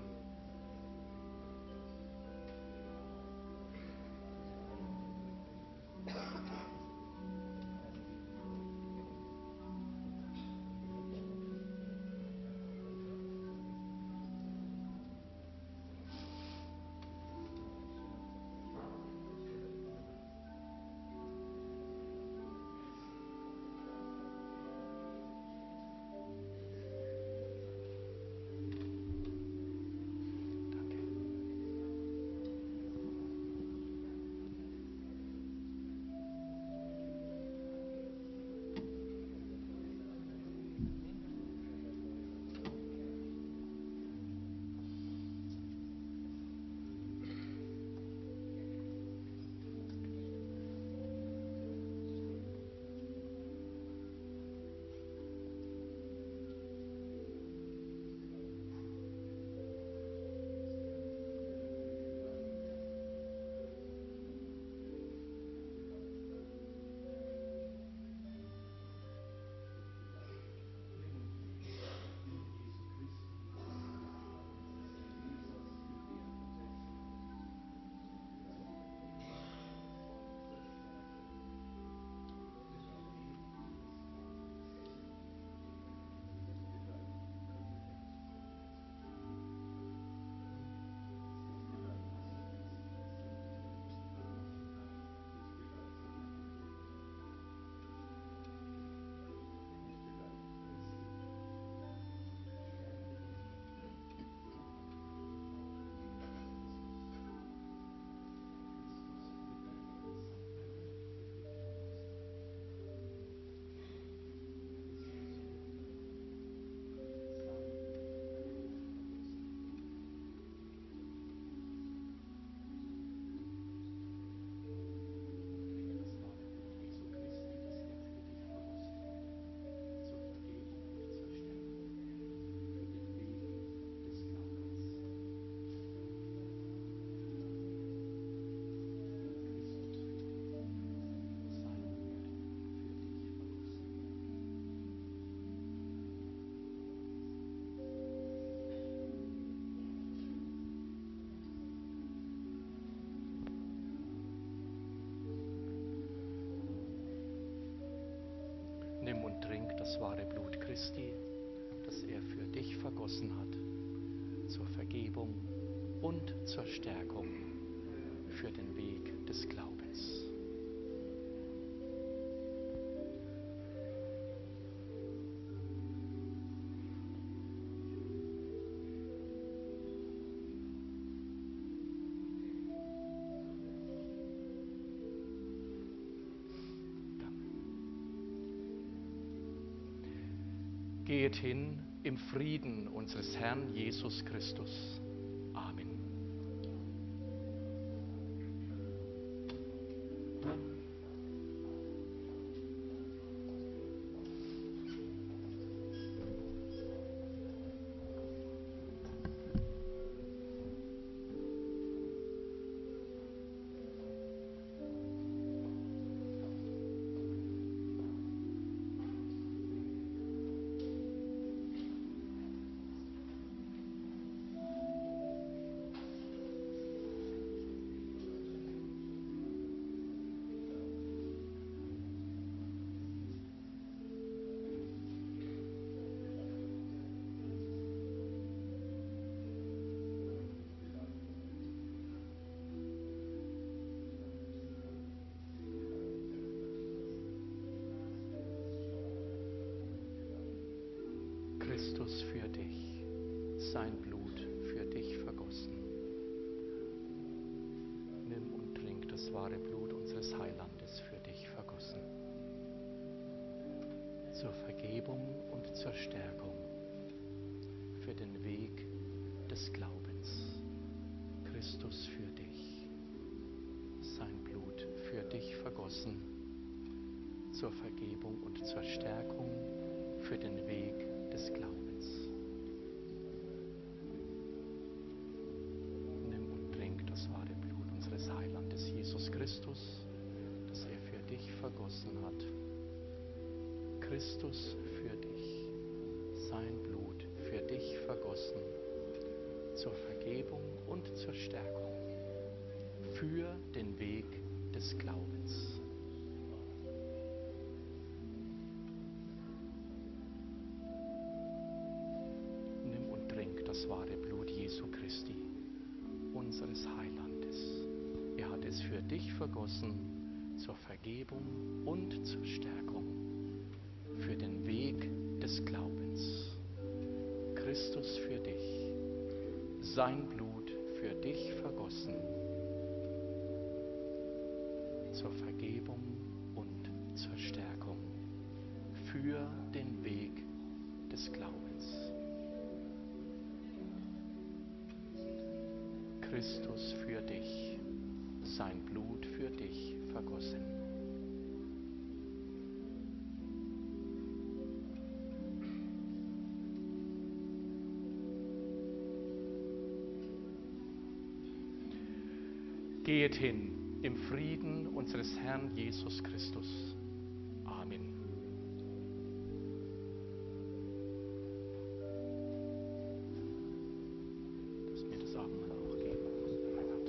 Nimm und trink das wahre Blut Christi, das er für dich vergossen hat, zur Vergebung und zur Stärkung, für den Weg des Glaubens. Geht hin im Frieden unseres Herrn Jesus Christus. Amen. Christus für dich, sein Blut für dich vergossen. Nimm und trink das wahre Blut unseres Heilandes für dich vergossen. Zur Vergebung und zur Stärkung, für den Weg des Glaubens. Christus für dich, sein Blut für dich vergossen, zur Vergebung und zur Stärkung, für den Weg des Glaubens. Nimm und trink das wahre Blut unseres Heilandes Jesus Christus, das er für dich vergossen hat. Christus für dich, sein Blut für dich vergossen, zur Vergebung und zur Stärkung, für den Weg des Glaubens. Nimm und trink das wahre Blut Jesu Christi, unseres Heilandes. Er hat es für dich vergossen, zur Vergebung und zur Stärkung, für den Weg des Glaubens. Christus für dich, sein Blut für dich vergossen, zur Vergebung und zur Stärkung, für den Weg des Glaubens. Christus für dich, sein Blut für dich vergossen. Geht hin im Frieden unseres Herrn Jesus Christus. Amen. Lass mir das Abendmahl auch geben, Reinhard.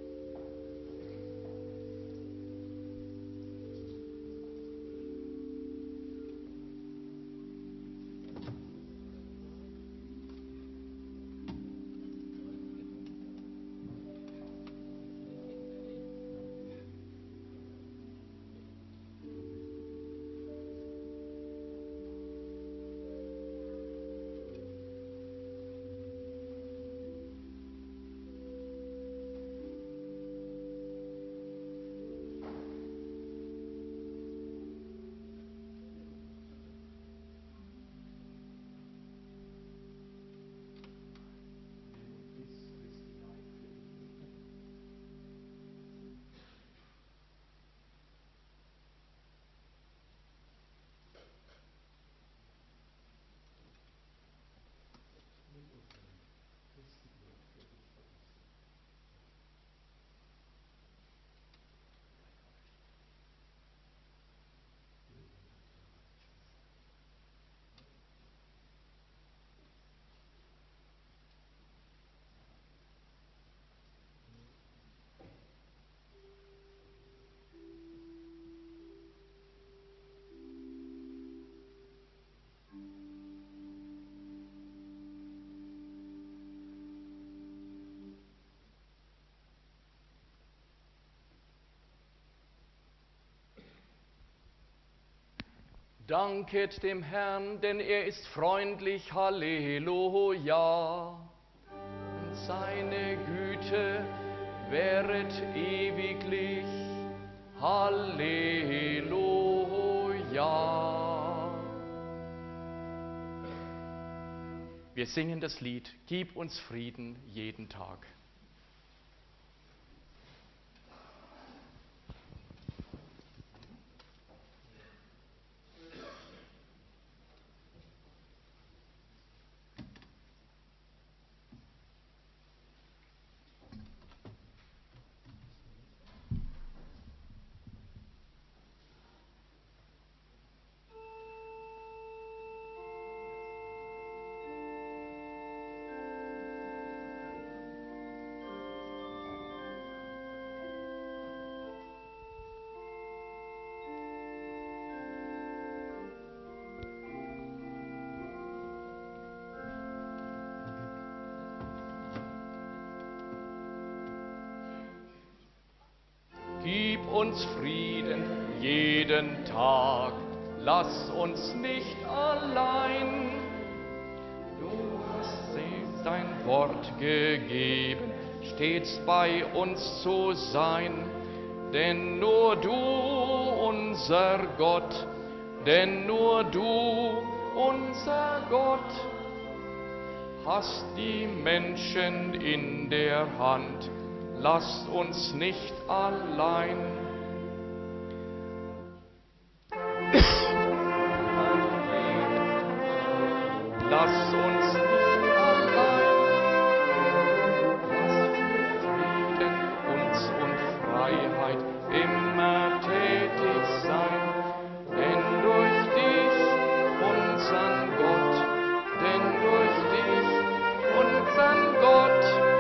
Danket dem Herrn, denn er ist freundlich, Halleluja. Und seine Güte währet ewiglich, Halleluja. Wir singen das Lied, Gib uns Frieden jeden Tag. Gib uns Frieden jeden Tag, lass uns nicht allein. dein Wort gegeben, stets bei uns zu sein. Denn nur du, unser Gott, denn nur du, unser Gott, hast die Menschen in der Hand. Lasst uns nicht allein. Lass uns nicht allein. Lass für Frieden uns und Freiheit immer tätig sein. Denn durch dich, unseren Gott, denn durch dich, unseren Gott,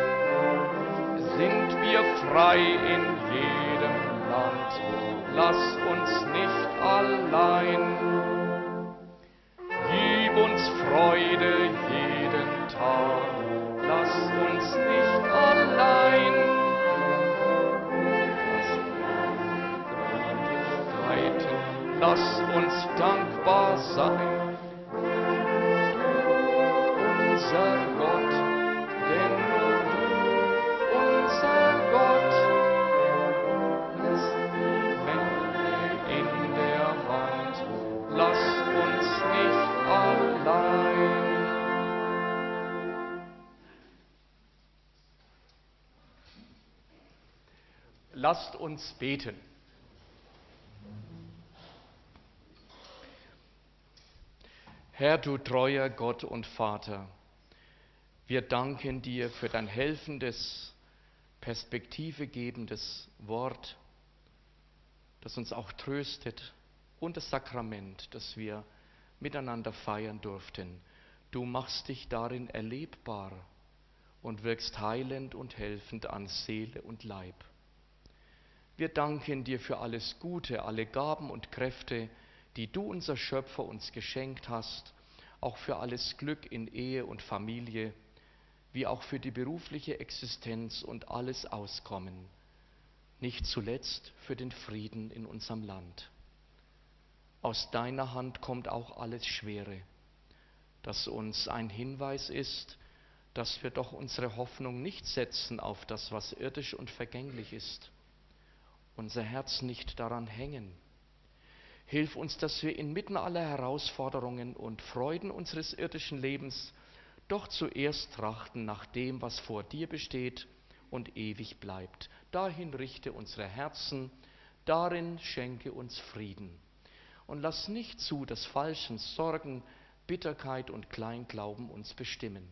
sind wir frei in jedem Land. Lass uns nicht allein. Gib uns Freude jeden Tag. Lass uns nicht allein. Lass uns dankbar sein. Unser Gott, denn nur du, unser Gott, hast die Welt in der Hand. Lass uns nicht allein. Lasst uns beten. Herr, du treuer Gott und Vater, wir danken dir für dein helfendes, perspektivegebendes Wort, das uns auch tröstet, und das Sakrament, das wir miteinander feiern durften. Du machst dich darin erlebbar und wirkst heilend und helfend an Seele und Leib. Wir danken dir für alles Gute, alle Gaben und Kräfte, die du, unser Schöpfer, uns geschenkt hast, auch für alles Glück in Ehe und Familie, wie auch für die berufliche Existenz und alles Auskommen, nicht zuletzt für den Frieden in unserem Land. Aus deiner Hand kommt auch alles Schwere, das uns ein Hinweis ist, dass wir doch unsere Hoffnung nicht setzen auf das, was irdisch und vergänglich ist, unser Herz nicht daran hängen. Hilf uns, dass wir inmitten aller Herausforderungen und Freuden unseres irdischen Lebens doch zuerst trachten nach dem, was vor dir besteht und ewig bleibt. Dahin richte unsere Herzen, darin schenke uns Frieden. Und lass nicht zu, dass falschen Sorgen, Bitterkeit und Kleinglauben uns bestimmen.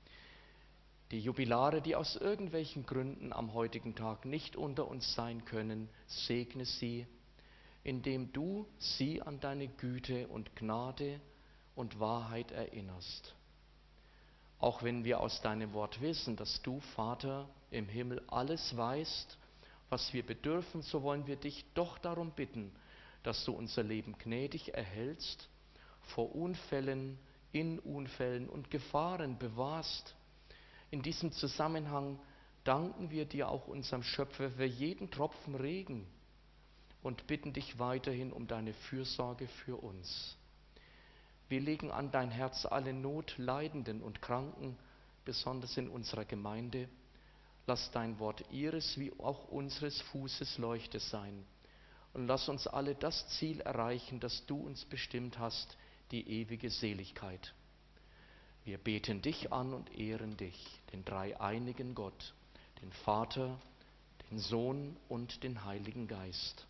Die Jubilare, die aus irgendwelchen Gründen am heutigen Tag nicht unter uns sein können, segne sie, indem du sie an deine Güte und Gnade und Wahrheit erinnerst. Auch wenn wir aus deinem Wort wissen, dass du, Vater, im Himmel alles weißt, was wir bedürfen, so wollen wir dich doch darum bitten, dass du unser Leben gnädig erhältst, vor Unfällen, in Unfällen und Gefahren bewahrst. In diesem Zusammenhang danken wir dir auch unserem Schöpfer für jeden Tropfen Regen und bitten dich weiterhin um deine Fürsorge für uns. Wir legen an dein Herz alle Notleidenden und Kranken, besonders in unserer Gemeinde. Lass dein Wort ihres wie auch unseres Fußes Leuchte sein. Und lass uns alle das Ziel erreichen, das du uns bestimmt hast, die ewige Seligkeit. Wir beten dich an und ehren dich, den dreieinigen Gott, den Vater, den Sohn und den Heiligen Geist.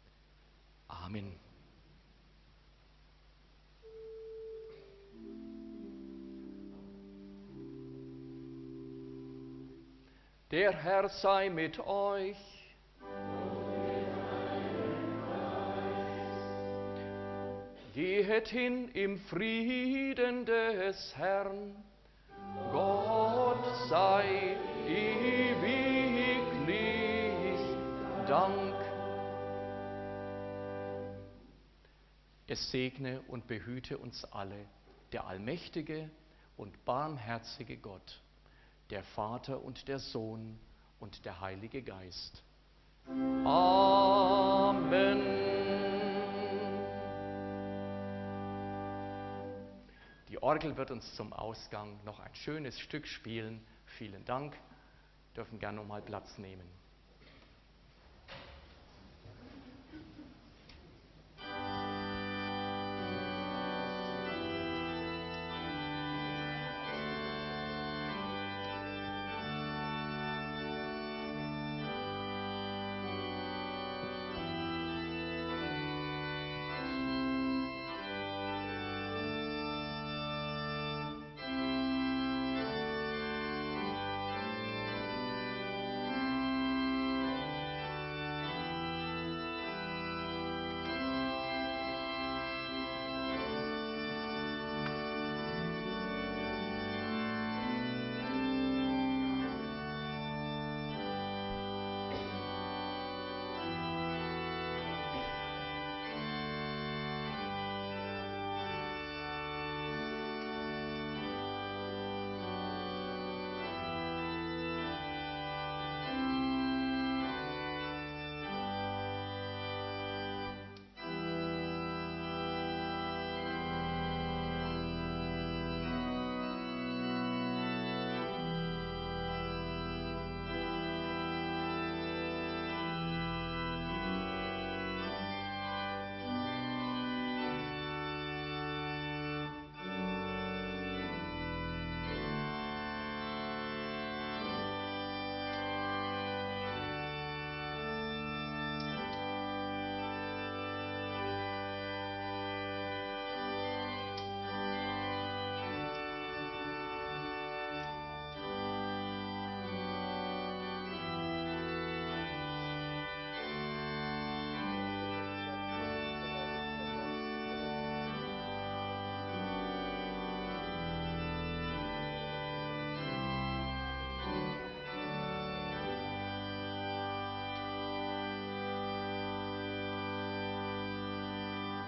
Amen. Der Herr sei mit euch. Gehet hin im Frieden des Herrn. Gott sei ewiglich Dank. Es segne und behüte uns alle, der allmächtige und barmherzige Gott, der Vater und der Sohn und der Heilige Geist. Amen. Die Orgel wird uns zum Ausgang noch ein schönes Stück spielen. Vielen Dank. Wir dürfen gerne nochmal Platz nehmen.